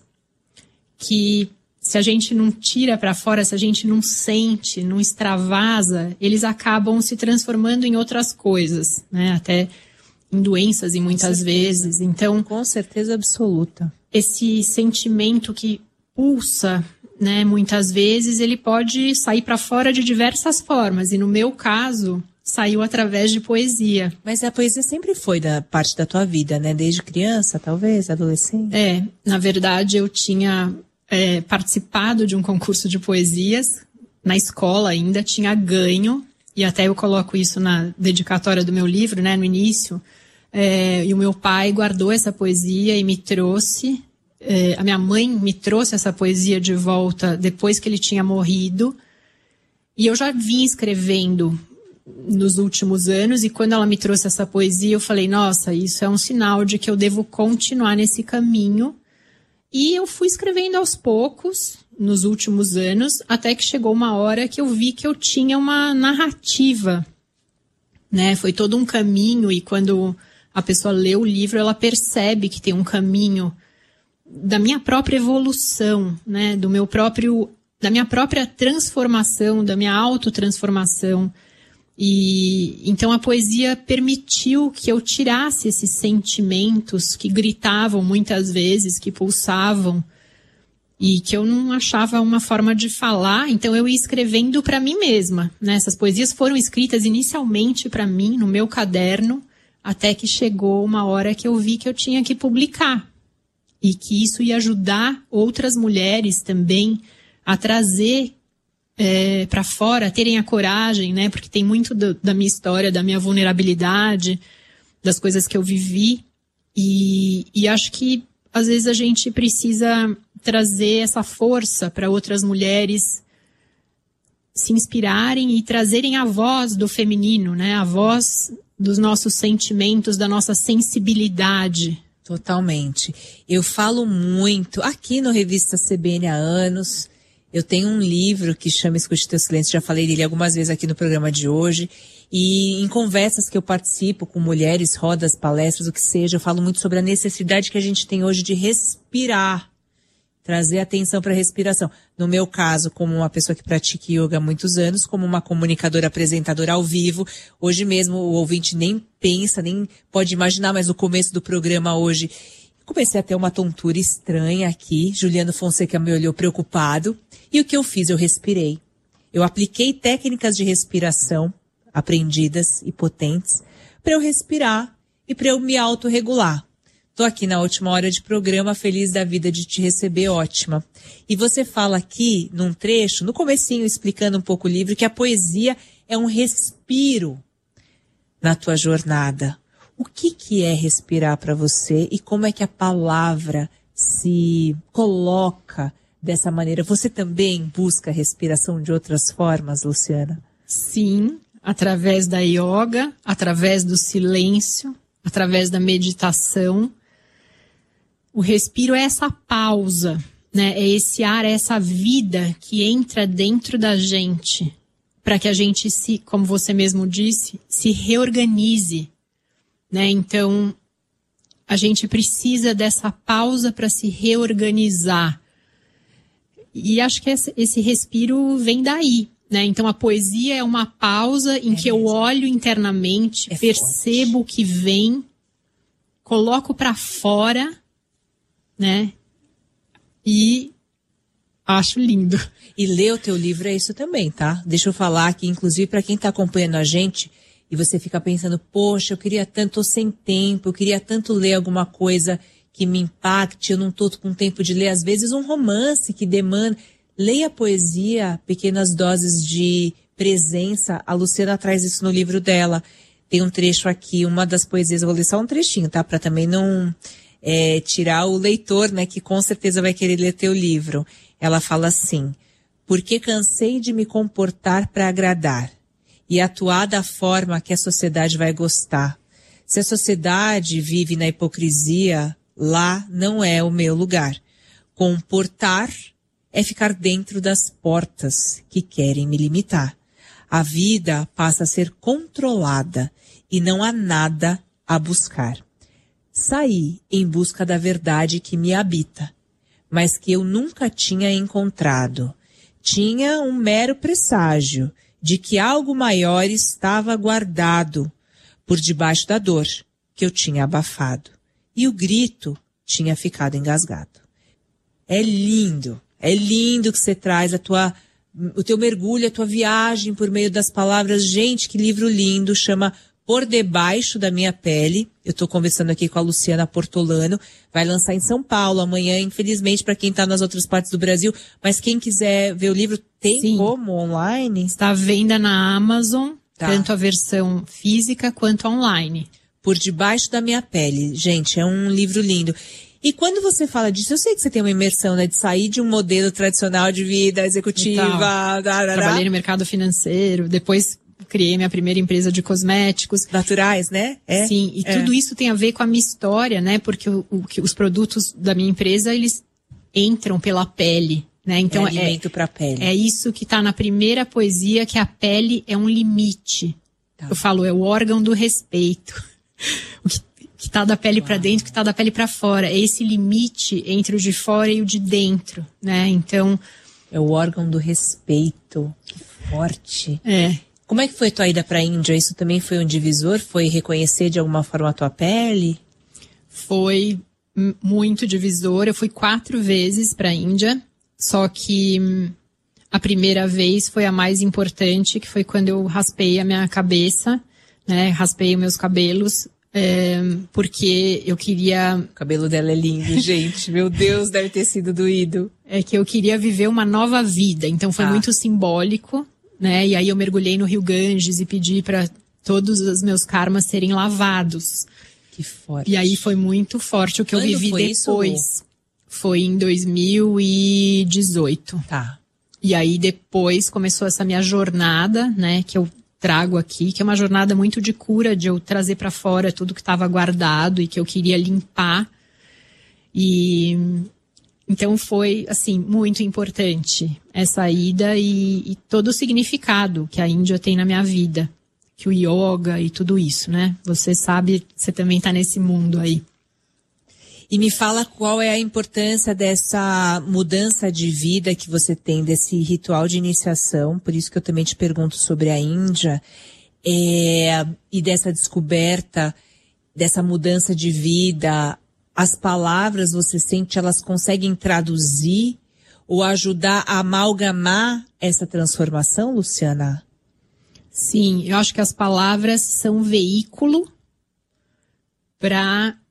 que, se a gente não tira para fora, se a gente não sente, não extravasa, eles acabam se transformando em outras coisas, né? Até em doenças e muitas vezes. Então, com certeza absoluta. Esse sentimento que pulsa, né, muitas vezes ele pode sair para fora de diversas formas, e no meu caso saiu através de poesia. Mas a poesia sempre foi da parte da tua vida, né? Desde criança, talvez, adolescente? É, na verdade eu tinha é, participado de um concurso de poesias na escola ainda, tinha ganho, e até eu coloco isso na dedicatória do meu livro, né, no início. É, e o meu pai guardou essa poesia e me trouxe. É, a minha mãe me trouxe essa poesia de volta depois que ele tinha morrido. E eu já vinha escrevendo nos últimos anos, e quando ela me trouxe essa poesia, eu falei, nossa, isso é um sinal de que eu devo continuar nesse caminho. E eu fui escrevendo aos poucos, nos últimos anos, até que chegou uma hora que eu vi que eu tinha uma narrativa, né? Foi todo um caminho, e quando a pessoa lê o livro, ela percebe que tem um caminho da minha própria evolução, né? Do meu próprio, da minha própria transformação, da minha autotransformação. E então a poesia permitiu que eu tirasse esses sentimentos que gritavam muitas vezes, que pulsavam, e que eu não achava uma forma de falar, então eu ia escrevendo para mim mesma, né? Essas poesias foram escritas inicialmente para mim, no meu caderno, até que chegou uma hora que eu vi que eu tinha que publicar. e que isso ia ajudar outras mulheres também a trazer é, para fora, a terem a coragem, né? Porque tem muito do, da minha história, da minha vulnerabilidade, das coisas que eu vivi, e, e acho que às vezes a gente precisa trazer essa força para outras mulheres se inspirarem e trazerem a voz do feminino, né? A voz dos nossos sentimentos, da nossa sensibilidade. Totalmente. Eu falo muito, aqui no Revista C B N há anos, eu tenho um livro que chama Escute Teu Silêncio, já falei dele algumas vezes aqui no programa de hoje, e em conversas que eu participo com mulheres, rodas, palestras, o que seja, eu falo muito sobre a necessidade que a gente tem hoje de respirar, trazer atenção para a respiração. No meu caso, como uma pessoa que pratica yoga há muitos anos, como uma comunicadora apresentadora ao vivo, hoje mesmo o ouvinte nem pensa, nem pode imaginar, mas no começo do programa hoje, comecei a ter uma tontura estranha aqui. Juliano Fonseca me olhou preocupado. E o que eu fiz? Eu respirei. Eu apliquei técnicas de respiração aprendidas e potentes para eu respirar e para eu me autorregular. Tô aqui na última hora de programa, feliz da vida de te receber, ótima. E você fala aqui, num trecho, no comecinho, explicando um pouco o livro, que a poesia é um respiro na tua jornada. O que que é respirar para você e como é que a palavra se coloca dessa maneira? Você também busca respiração de outras formas, Luciana? Sim, através da yoga, através do silêncio, através da meditação. O respiro é essa pausa, né? É esse ar, é essa vida que entra dentro da gente para que a gente se, como você mesmo disse, se reorganize, né? Então, a gente precisa dessa pausa para se reorganizar. E acho que esse, esse respiro vem daí, né? Então, a poesia é uma pausa em é que mesmo. Eu olho internamente, é percebo o que vem, coloco para fora, né? E acho lindo. E ler o teu livro é isso também, tá? Deixa eu falar aqui, inclusive, para quem tá acompanhando a gente, e você fica pensando, poxa, eu queria tanto, tô sem tempo, eu queria tanto ler alguma coisa que me impacte, eu não tô com tempo de ler, às vezes um romance que demanda. Leia poesia, pequenas doses de presença. A Luciana traz isso no livro dela. Tem um trecho aqui, uma das poesias, eu vou ler só um trechinho, tá? Para também não é, tirar o leitor, né? Que com certeza vai querer ler teu livro. Ela fala assim: porque cansei de me comportar para agradar e atuar da forma que a sociedade vai gostar. Se a sociedade vive na hipocrisia, lá não é o meu lugar. Comportar é ficar dentro das portas que querem me limitar. A vida passa a ser controlada e não há nada a buscar. Saí em busca da verdade que me habita, mas que eu nunca tinha encontrado. Tinha um mero presságio de que algo maior estava guardado por debaixo da dor que eu tinha abafado. E o grito tinha ficado engasgado. É lindo, é lindo que você traz a tua, o teu mergulho, a tua viagem por meio das palavras. Gente, que livro lindo, chama Por Debaixo da Minha Pele. Eu estou conversando aqui com a Luciana Portolano, vai lançar em São Paulo amanhã, infelizmente para quem está nas outras partes do Brasil, mas quem quiser ver o livro, tem Sim. como online? Está à venda na Amazon, tá. Tanto a versão física quanto online. Por Debaixo da Minha Pele. Gente, é um livro lindo. E quando você fala disso, eu sei que você tem uma imersão, né, de sair de um modelo tradicional de vida executiva. Da, da, da. Trabalhei no mercado financeiro, depois criei minha primeira empresa de cosméticos. Naturais, né? É? Sim, e é. Tudo isso tem a ver com a minha história, né, porque o, o, os produtos da minha empresa, eles entram pela pele, né, então é alimento é, para a pele. É isso que está na primeira poesia, que a pele é um limite. Tá. Eu falo, é o órgão do respeito. O que que tá da pele para dentro, que tá da pele para fora. É esse limite entre o de fora e o de dentro, né? Então, é o órgão do respeito. Que forte. É. Como é que foi tua ida para a Índia? Isso também foi um divisor? Foi reconhecer de alguma forma a tua pele? Foi muito divisor. Eu fui quatro vezes para a Índia, só que hum, a primeira vez foi a mais importante, que foi quando eu raspei a minha cabeça, né? Raspei os meus cabelos. É, porque eu queria... O cabelo dela é lindo, gente. Meu Deus, deve ter sido doído. É que eu queria viver uma nova vida. Então foi ah. muito simbólico, né? E aí eu mergulhei no Rio Ganges e pedi para todos os meus karmas serem lavados. Que forte. E aí foi muito forte o que Quando eu vivi foi depois. Isso? Foi em dois mil e dezoito. Tá. E aí depois começou essa minha jornada, né? Que eu trago aqui, que é uma jornada muito de cura, de eu trazer para fora tudo que estava guardado e que eu queria limpar. E então foi, assim, muito importante essa ida e, e todo o significado que a Índia tem na minha vida, que o yoga e tudo isso, né? Você sabe, você também está nesse mundo aí. E me fala qual é a importância dessa mudança de vida que você tem, desse ritual de iniciação, por isso que eu também te pergunto sobre a Índia, é, e dessa descoberta, dessa mudança de vida. As palavras, você sente, elas conseguem traduzir ou ajudar a amalgamar essa transformação, Luciana? Sim, eu acho que as palavras são um veículo para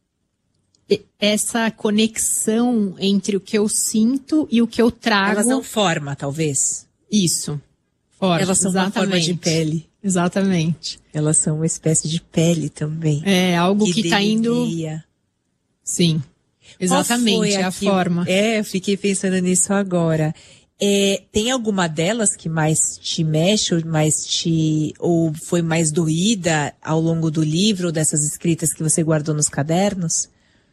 essa conexão entre o que eu sinto e o que eu trago. Elas são forma, talvez? Isso. Forma, elas são exatamente. Uma forma de pele. Exatamente. Elas são uma espécie de pele também. É, algo que está indo... Sim, exatamente, é a forma. É, eu fiquei pensando nisso agora. É, tem alguma delas que mais te mexe, ou mais te, ou foi mais doída ao longo do livro, ou dessas escritas que você guardou nos cadernos?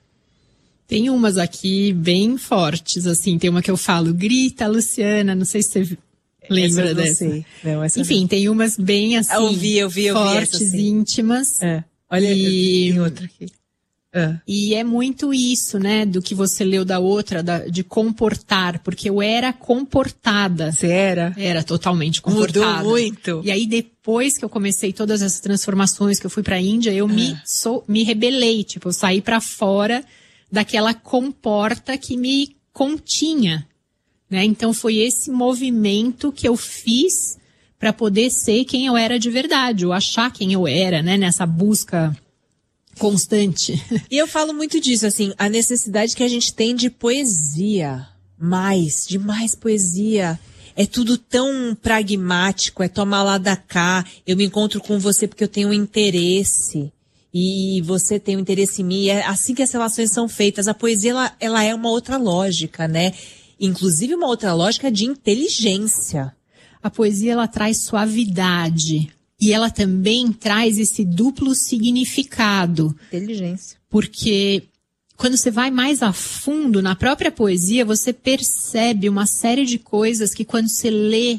Tem umas aqui bem fortes, assim, tem uma que eu falo, grita, Luciana, não sei se você lembra essa dessa. Sei. Não, essa Enfim, não. Tem umas bem assim, eu vi, eu vi, eu fortes, vi essa, íntimas. É. Olha, e... tem outra aqui. Ah. E é muito isso, né, do que você leu da outra, da, de comportar, porque eu era comportada. Você era? Era totalmente comportada. Mudou muito. E aí depois que eu comecei todas essas transformações, que eu fui pra Índia, eu ah. me, sou, me rebelei, tipo, eu saí pra fora daquela comporta que me continha, né? Então foi esse movimento que eu fiz para poder ser quem eu era de verdade, ou achar quem eu era, né, nessa busca constante. E eu falo muito disso, assim, a necessidade que a gente tem de poesia, mais, de mais poesia. É tudo tão pragmático, é tomar lá da cá, eu me encontro com você porque eu tenho um interesse, e você tem um interesse em mim, é assim que as relações são feitas. A poesia, ela, ela é uma outra lógica, né? Inclusive uma outra lógica de inteligência. A poesia, ela traz suavidade. E ela também traz esse duplo significado. Inteligência. Porque quando você vai mais a fundo na própria poesia, você percebe uma série de coisas que quando você lê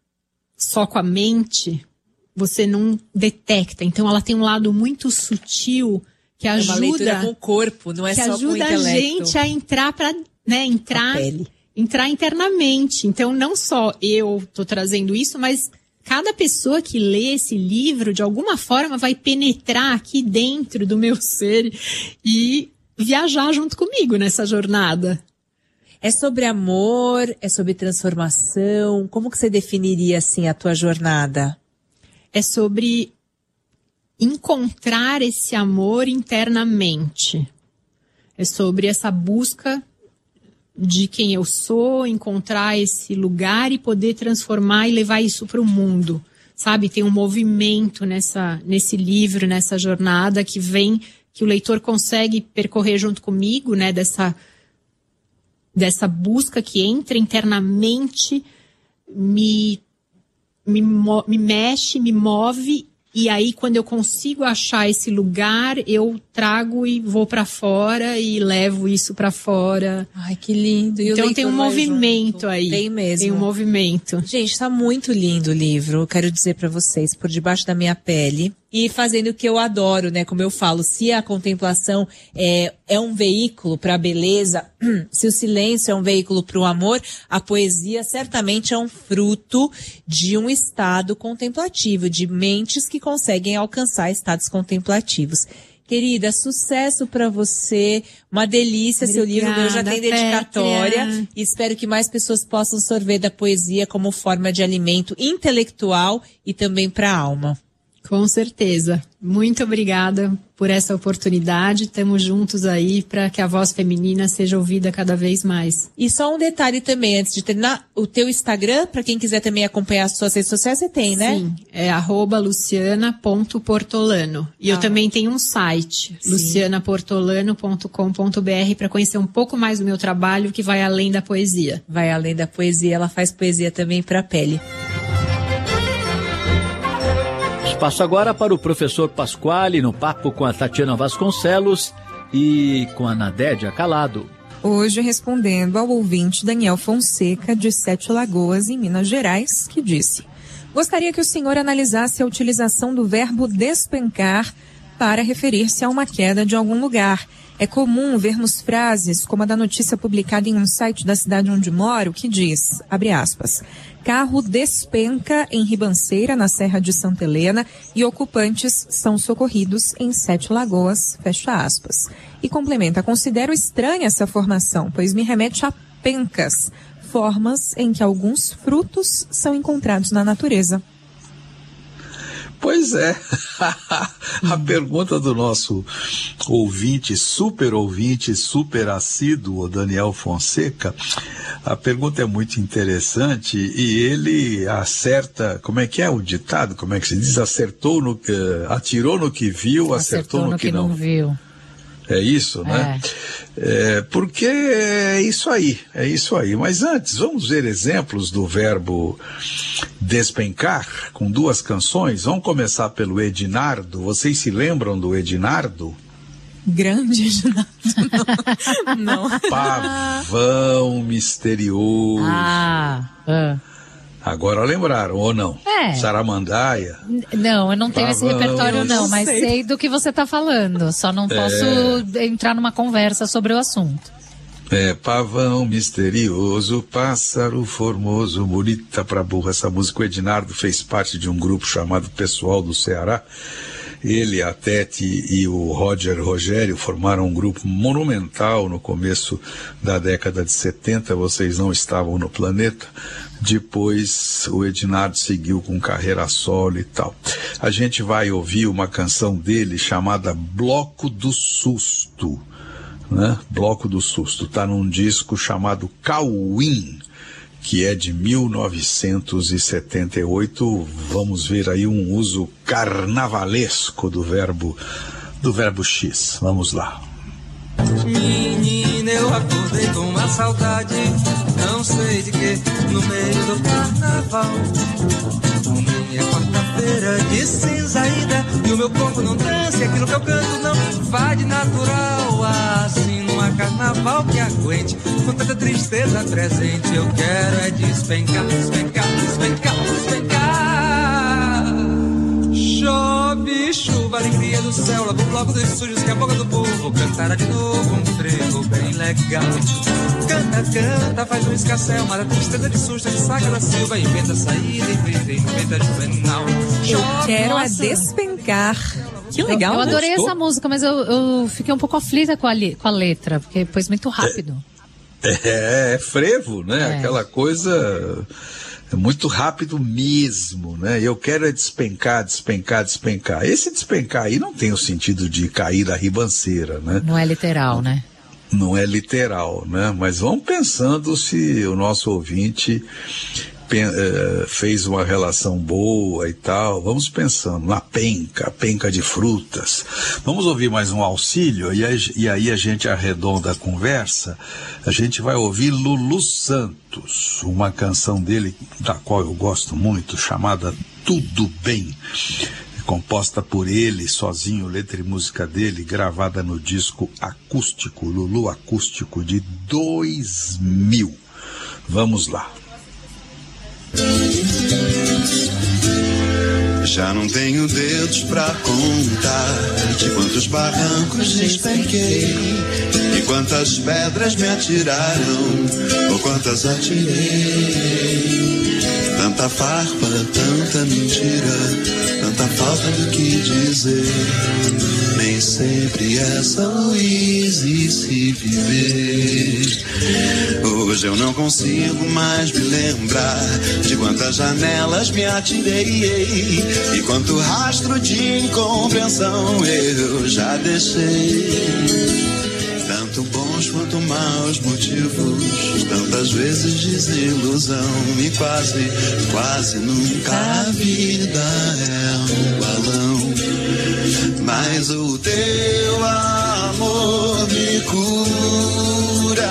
só com a mente, você não detecta. Então ela tem um lado muito sutil que ajuda... É uma leitura com o corpo, não é só com o intelecto. Que ajuda a gente a entrar para, né, entrar, entrar internamente. Então não só eu tô trazendo isso, mas... Cada pessoa que lê esse livro, de alguma forma, vai penetrar aqui dentro do meu ser e viajar junto comigo nessa jornada. É sobre amor, é sobre transformação. Como que você definiria, assim, a tua jornada? É sobre encontrar esse amor internamente. É sobre essa busca de quem eu sou, encontrar esse lugar e poder transformar e levar isso para o mundo, sabe? Tem um movimento nessa, nesse livro, nessa jornada que vem, que o leitor consegue percorrer junto comigo, né? Dessa, dessa busca que entra internamente, me, me, me mexe, me move. E aí, quando eu consigo achar esse lugar, eu trago e vou pra fora e levo isso pra fora. Ai, que lindo. E então tem um movimento junto. Aí. Tem mesmo. Tem um movimento. Gente, tá muito lindo o livro. Eu quero dizer pra vocês, por debaixo da minha pele. E fazendo o que eu adoro, né? Como eu falo, se a contemplação é, é um veículo para a beleza, se o silêncio é um veículo para o amor, a poesia certamente é um fruto de um estado contemplativo, de mentes que conseguem alcançar estados contemplativos. Querida, sucesso para você, uma delícia. Obrigada, seu livro, meu já tem dedicatória. Pétria. E espero que mais pessoas possam sorver da poesia como forma de alimento intelectual e também para a alma. Com certeza. Muito obrigada por essa oportunidade. Estamos juntos aí para que a voz feminina seja ouvida cada vez mais. E só um detalhe também, antes de terminar, o teu Instagram, para quem quiser também acompanhar as suas redes sociais, você tem, né? Sim, é arroba luciana ponto portolano. E ah. eu também tenho um site, Sim. luciana portolano ponto com ponto b r, para conhecer um pouco mais do meu trabalho, que vai além da poesia. Vai além da poesia, ela faz poesia também para a pele. Passo agora para o professor Pasquale no papo com a Tatiana Vasconcelos e com a Nadédia Calado. Hoje respondendo ao ouvinte Daniel Fonseca, de Sete Lagoas, em Minas Gerais, que disse: gostaria que o senhor analisasse a utilização do verbo despencar para referir-se a uma queda de algum lugar. É comum vermos frases como a da notícia publicada em um site da cidade onde moro, que diz, abre aspas, carro despenca em Ribanceira, na Serra de Santa Helena, e ocupantes são socorridos em Sete Lagoas, fecha aspas. E complementa, considero estranha essa formação, pois me remete a pencas, formas em que alguns frutos são encontrados na natureza. Pois é, a pergunta do nosso ouvinte, super ouvinte, super assíduo, Daniel Fonseca, a pergunta é muito interessante e ele acerta, como é que é o ditado, como é que se diz, acertou no, uh, atirou no que viu, acertou, acertou no, no que, que não, não viu. É isso, né? É. É, porque é isso aí, é isso aí. Mas antes, vamos ver exemplos do verbo despencar, com duas canções. Vamos começar pelo Edinardo. Vocês se lembram do Edinardo? Grande Edinardo. Não. Não. Pavão misterioso. Ah, ah. Agora lembraram, ou não? É. Saramandaia. Não, eu não tenho Pavão, esse repertório não, não mas sei. sei do que você está falando. Só não posso é. entrar numa conversa sobre o assunto. É, pavão misterioso, pássaro formoso, bonita pra burra. Essa música, o Edinardo fez parte de um grupo chamado Pessoal do Ceará. Ele, a Tete e o Roger Rogério formaram um grupo monumental no começo da década de setenta. Vocês não estavam no planeta. Depois o Edinardo seguiu com carreira solo e tal. A gente vai ouvir uma canção dele chamada Bloco do Susto, né? Bloco do Susto. Está num disco chamado Cauim, que é de mil novecentos e setenta e oito. Vamos ver aí um uso carnavalesco do verbo, do verbo X. Vamos lá. Menina, eu acordei com uma saudade, não sei de que, no meio do carnaval. Minha quarta-feira de cinza ainda, e o meu corpo não dança, e aquilo que eu canto não vai de natural. Assim, numa carnaval que aguente, com tanta tristeza presente, eu quero é despencar, despencar, despencar, despencar. Chove, chuva, alegria do céu, lava o bloco dos sujos que é a boca do povo. Cantará de novo um frevo bem legal. Canta, canta, faz um escassel, mata a tristeza de susto, de saca da silva, inventa saída, inventa, inventa juvenal. Eu quero é despencar. Que legal. Eu, eu adorei Gostou? essa música, mas eu, eu fiquei um pouco aflita com a, li, com a letra, porque pôs muito rápido. É, é frevo, né? É. Aquela coisa... É muito rápido mesmo, né? Eu quero é despencar, despencar, despencar. Esse despencar aí não tem o sentido de cair da ribanceira, né? Não é literal, né? Não é literal, né? Mas vamos pensando se o nosso ouvinte pen, uh, fez uma relação boa e tal. Vamos pensando na penca, penca de frutas. Vamos ouvir mais um auxílio e aí, e aí a gente arredonda a conversa. A gente vai ouvir Lulu Santos, uma canção dele da qual eu gosto muito, chamada Tudo Bem, composta por ele, sozinho, letra e música dele, gravada no disco acústico, Lulu Acústico, de dois mil. Vamos lá. Já não tenho dedos pra contar de quantos barrancos despenquei e quantas pedras me atiraram ou quantas atirei. Tanta farpa, tanta mentira, tanta falta do que dizer. Nem sempre é São Luís e se viver. Hoje eu não consigo mais me lembrar de quantas janelas me atirei e quanto rastro de incompreensão eu já deixei. Tanto bons quanto maus motivos, tantas vezes desilusão e quase, quase nunca a vida é um balão. Mas o teu amor me cura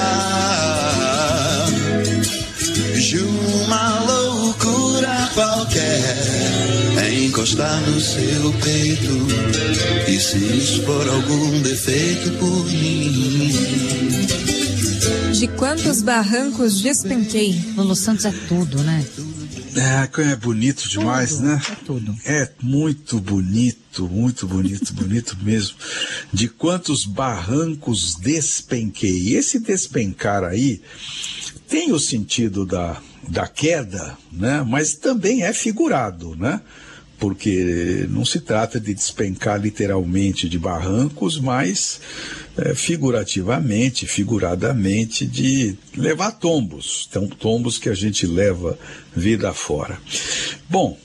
de uma loucura qualquer, é encostar no seu peito e se expor algum defeito por mim. De quantos barrancos despenquei? Lulu Santos é tudo, né? É, é bonito demais, tudo, né? É tudo. É muito bonito, muito bonito, bonito mesmo. De quantos barrancos despenquei. E esse despencar aí tem o sentido da, da queda, né? Mas também é figurado, né? Porque não se trata de despencar literalmente de barrancos, mas é, figurativamente, figuradamente, de levar tombos. Então, tombos que a gente leva vida fora. Bom,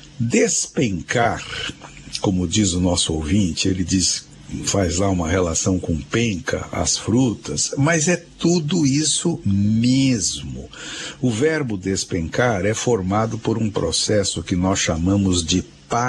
despencar, como diz o nosso ouvinte, ele diz, faz lá uma relação com penca, as frutas, mas é tudo isso mesmo. O verbo despencar é formado por um processo que nós chamamos de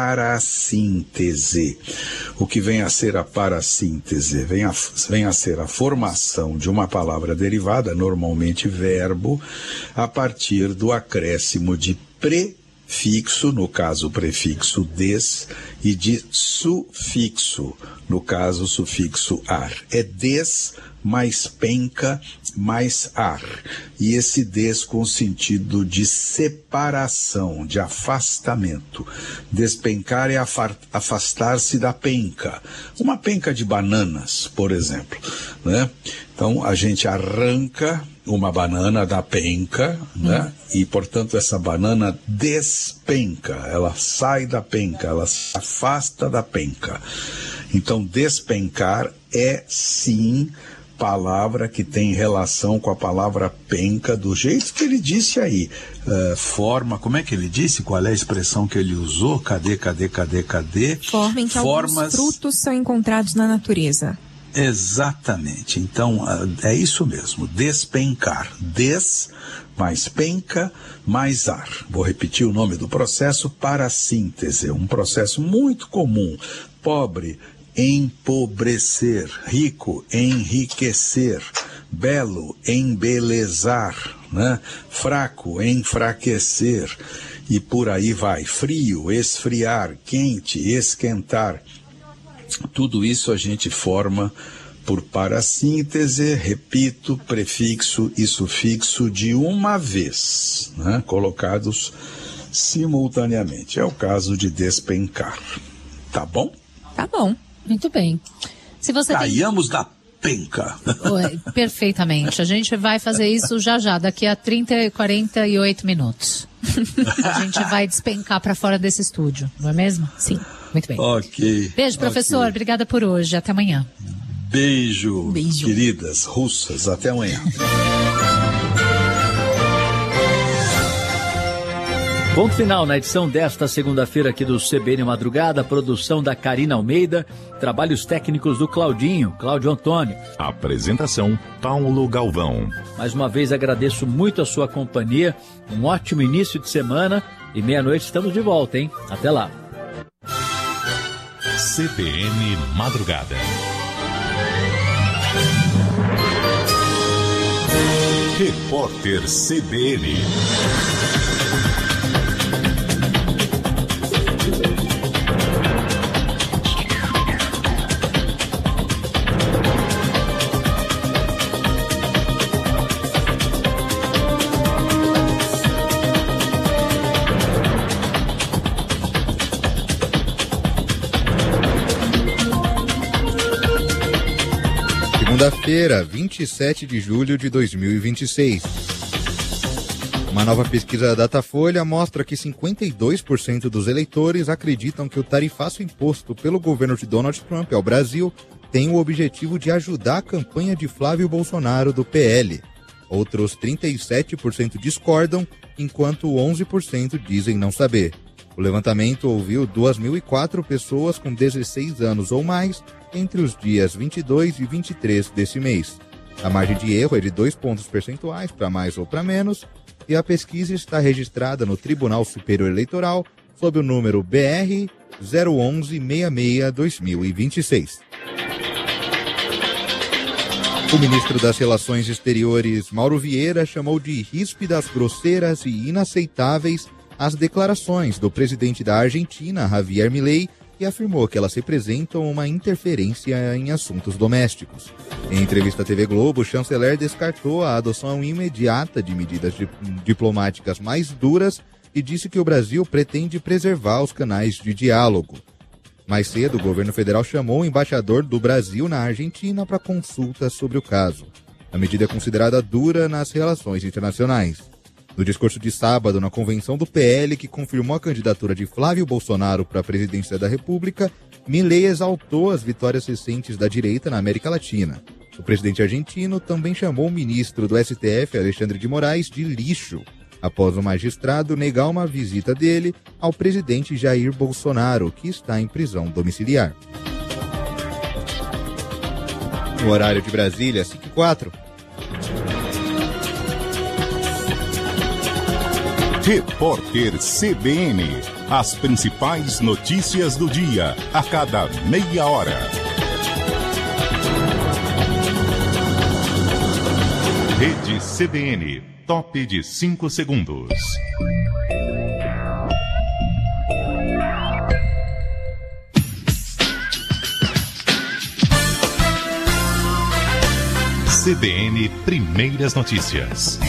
parassíntese. O que vem a ser a parassíntese? Vem a, vem a ser a formação de uma palavra derivada, normalmente verbo, a partir do acréscimo de pre fixo, no caso o prefixo des, e de sufixo, no caso o sufixo ar. É des mais penca mais ar. E esse des com sentido de separação, de afastamento. Despencar é afastar-se da penca. Uma penca de bananas, por exemplo, né? Então a gente arranca uma banana da penca, né? Hum. E, portanto, essa banana despenca, ela sai da penca, ela se afasta da penca. Então, despencar é, sim, palavra que tem relação com a palavra penca, do jeito que ele disse aí. Uh, forma, como é que ele disse? Qual é a expressão que ele usou? Cadê, cadê, cadê, cadê? Forma em que Formas... alguns frutos são encontrados na natureza. Exatamente. Então, é isso mesmo. Despencar. Des mais penca mais ar. Vou repetir o nome do processo: parassíntese. Um processo muito comum. Pobre, empobrecer. Rico, enriquecer. Belo, embelezar, né? Fraco, enfraquecer. E por aí vai. Frio, esfriar. Quente, esquentar. Tudo isso a gente forma por parassíntese, repito, prefixo e sufixo de uma vez, né? Colocados simultaneamente. É o caso de despencar. Tá bom? Tá bom, muito bem. Se você Caiamos tem... da penca. Ué, perfeitamente. A gente vai fazer isso já já, daqui a trinta, quarenta e oito minutos. A gente vai despencar para fora desse estúdio, não é mesmo? Sim. Muito bem. Ok. Beijo, professor. Okay. Obrigada por hoje. Até amanhã. Beijo, Beijo, queridas russas. Até amanhã. Ponto final na edição desta segunda-feira aqui do C B N Madrugada, produção da Karina Almeida, trabalhos técnicos do Claudinho, Cláudio Antônio. Apresentação, Paulo Galvão. Mais uma vez agradeço muito a sua companhia, um ótimo início de semana e meia-noite estamos de volta, hein? Até lá. C B N Madrugada. Repórter C B N. Segunda-feira, vinte e sete de julho de dois mil e vinte e seis. Uma nova pesquisa da Datafolha mostra que cinquenta e dois por cento dos eleitores acreditam que o tarifaço imposto pelo governo de Donald Trump ao Brasil tem o objetivo de ajudar a campanha de Flávio Bolsonaro do P L. Outros trinta e sete por cento discordam, enquanto onze por cento dizem não saber. O levantamento ouviu duas mil e quatro pessoas com dezesseis anos ou mais entre os dias vinte e dois e vinte e três desse mês. A margem de erro é de dois pontos percentuais, para mais ou para menos, e a pesquisa está registrada no Tribunal Superior Eleitoral sob o número B R zero um um seis seis barra dois mil e vinte e seis. O ministro das Relações Exteriores, Mauro Vieira, chamou de ríspidas, grosseiras e inaceitáveis as declarações do presidente da Argentina, Javier Milei, e afirmou que elas representam uma interferência em assuntos domésticos. Em entrevista à T V Globo, o chanceler descartou a adoção imediata de medidas di- diplomáticas mais duras e disse que o Brasil pretende preservar os canais de diálogo. Mais cedo, o governo federal chamou o embaixador do Brasil na Argentina para consulta sobre o caso. A medida é considerada dura nas relações internacionais. No discurso de sábado, na convenção do P L, que confirmou a candidatura de Flávio Bolsonaro para a presidência da República, Milei exaltou as vitórias recentes da direita na América Latina. O presidente argentino também chamou o ministro do S T F, Alexandre de Moraes, de lixo, após o magistrado negar uma visita dele ao presidente Jair Bolsonaro, que está em prisão domiciliar. No horário de Brasília, cinco e quatro. Repórter C B N. As principais notícias do dia, a cada meia hora. Rede C B N. Top de cinco segundos. C B N Primeiras Notícias.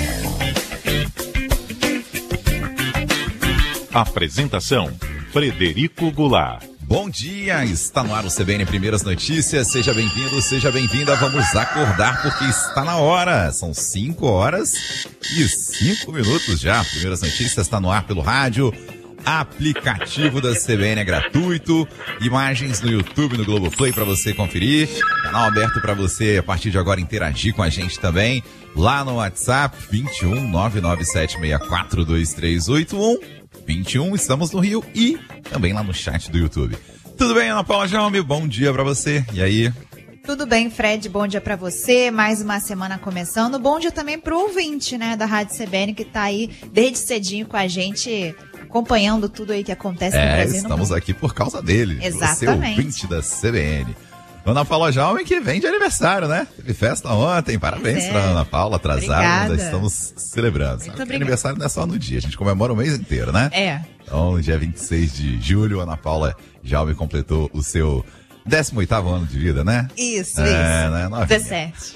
Apresentação: Frederico Goulart. Bom dia, está no ar o C B N Primeiras Notícias. Seja bem-vindo, seja bem-vinda. Vamos acordar porque está na hora. São cinco horas e cinco minutos já. Primeiras Notícias está no ar pelo rádio. Aplicativo da C B N é gratuito. Imagens no YouTube, no Globoplay para você conferir. Canal aberto para você a partir de agora interagir com a gente também. Lá no WhatsApp, vinte e um, nove nove sete seis quatro dois três oito um. vinte e um, estamos no Rio e também lá no chat do YouTube. Tudo bem, Ana Paula Jaume? Bom dia pra você. E aí? Tudo bem, Fred? Bom dia pra você. Mais uma semana começando. Bom dia também pro ouvinte, né, da Rádio C B N, que tá aí desde cedinho com a gente, acompanhando tudo aí que acontece é, no Brasil. Estamos aqui por causa dele. Exatamente. Você, ouvinte da C B N. Ana Paula Jaume, que vem de aniversário, né? Teve festa ontem, parabéns é. pra Ana Paula, atrasada, ainda estamos celebrando. Sabe que aniversário não é só no dia, a gente comemora o mês inteiro, né? É. Então, no dia vinte e seis de julho, Ana Paula Jaume completou o seu décimo oitavo ano de vida, né? Isso, é, isso. Né? Novinha. dezessete.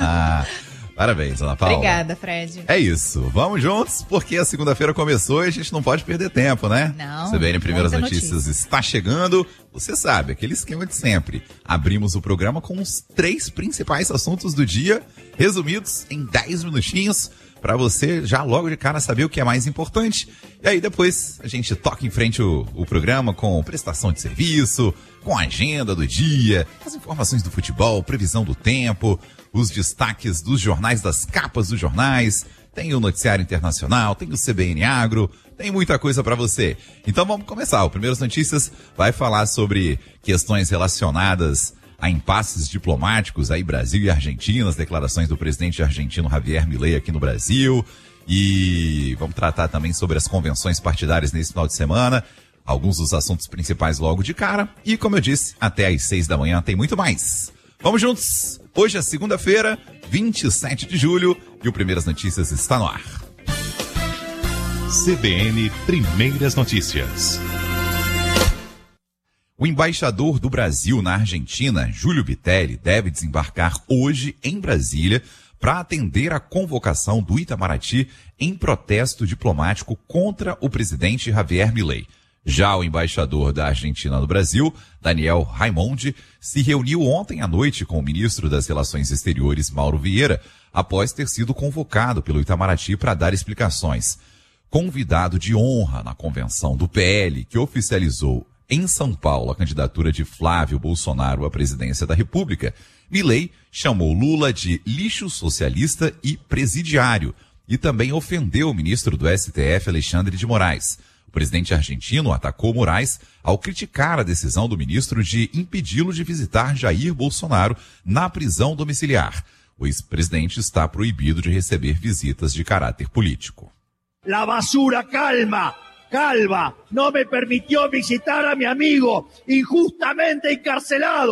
Parabéns, Ana Paula. Obrigada, Fred. É isso. Vamos juntos, porque a segunda-feira começou e a gente não pode perder tempo, né? Não. C B N Primeiras Notícias notícia. está chegando. Você sabe, aquele esquema de sempre. Abrimos o programa com os três principais assuntos do dia, resumidos em dez minutinhos, para você já logo de cara saber o que é mais importante. E aí depois a gente toca em frente o, o programa com prestação de serviço, com a agenda do dia, as informações do futebol, previsão do tempo, os destaques dos jornais, das capas dos jornais, tem o noticiário internacional, tem o C B N Agro, tem muita coisa para você. Então vamos começar. O Primeiras Notícias vai falar sobre questões relacionadas a impasses diplomáticos aí Brasil e Argentina, as declarações do presidente argentino Javier Milei aqui no Brasil. E vamos tratar também sobre as convenções partidárias nesse final de semana, alguns dos assuntos principais logo de cara. E como eu disse, até às seis da manhã tem muito mais. Vamos juntos! Hoje é segunda-feira, vinte e sete de julho, e o Primeiras Notícias está no ar. C B N Primeiras Notícias. O embaixador do Brasil na Argentina, Júlio Vitelli, deve desembarcar hoje em Brasília para atender a convocação do Itamaraty em protesto diplomático contra o presidente Javier Milei. Já o embaixador da Argentina no Brasil, Daniel Raimondi, se reuniu ontem à noite com o ministro das Relações Exteriores, Mauro Vieira, após ter sido convocado pelo Itamaraty para dar explicações. Convidado de honra na convenção do P L, que oficializou Em São Paulo, a candidatura de Flávio Bolsonaro à presidência da República, Milei chamou Lula de lixo socialista e presidiário e também ofendeu o ministro do S T F, Alexandre de Moraes. O presidente argentino atacou Moraes ao criticar a decisão do ministro de impedi-lo de visitar Jair Bolsonaro na prisão domiciliar. O ex-presidente está proibido de receber visitas de caráter político. La basura calma. Calva no me permitió visitar a mi amigo injustamente encarcelado.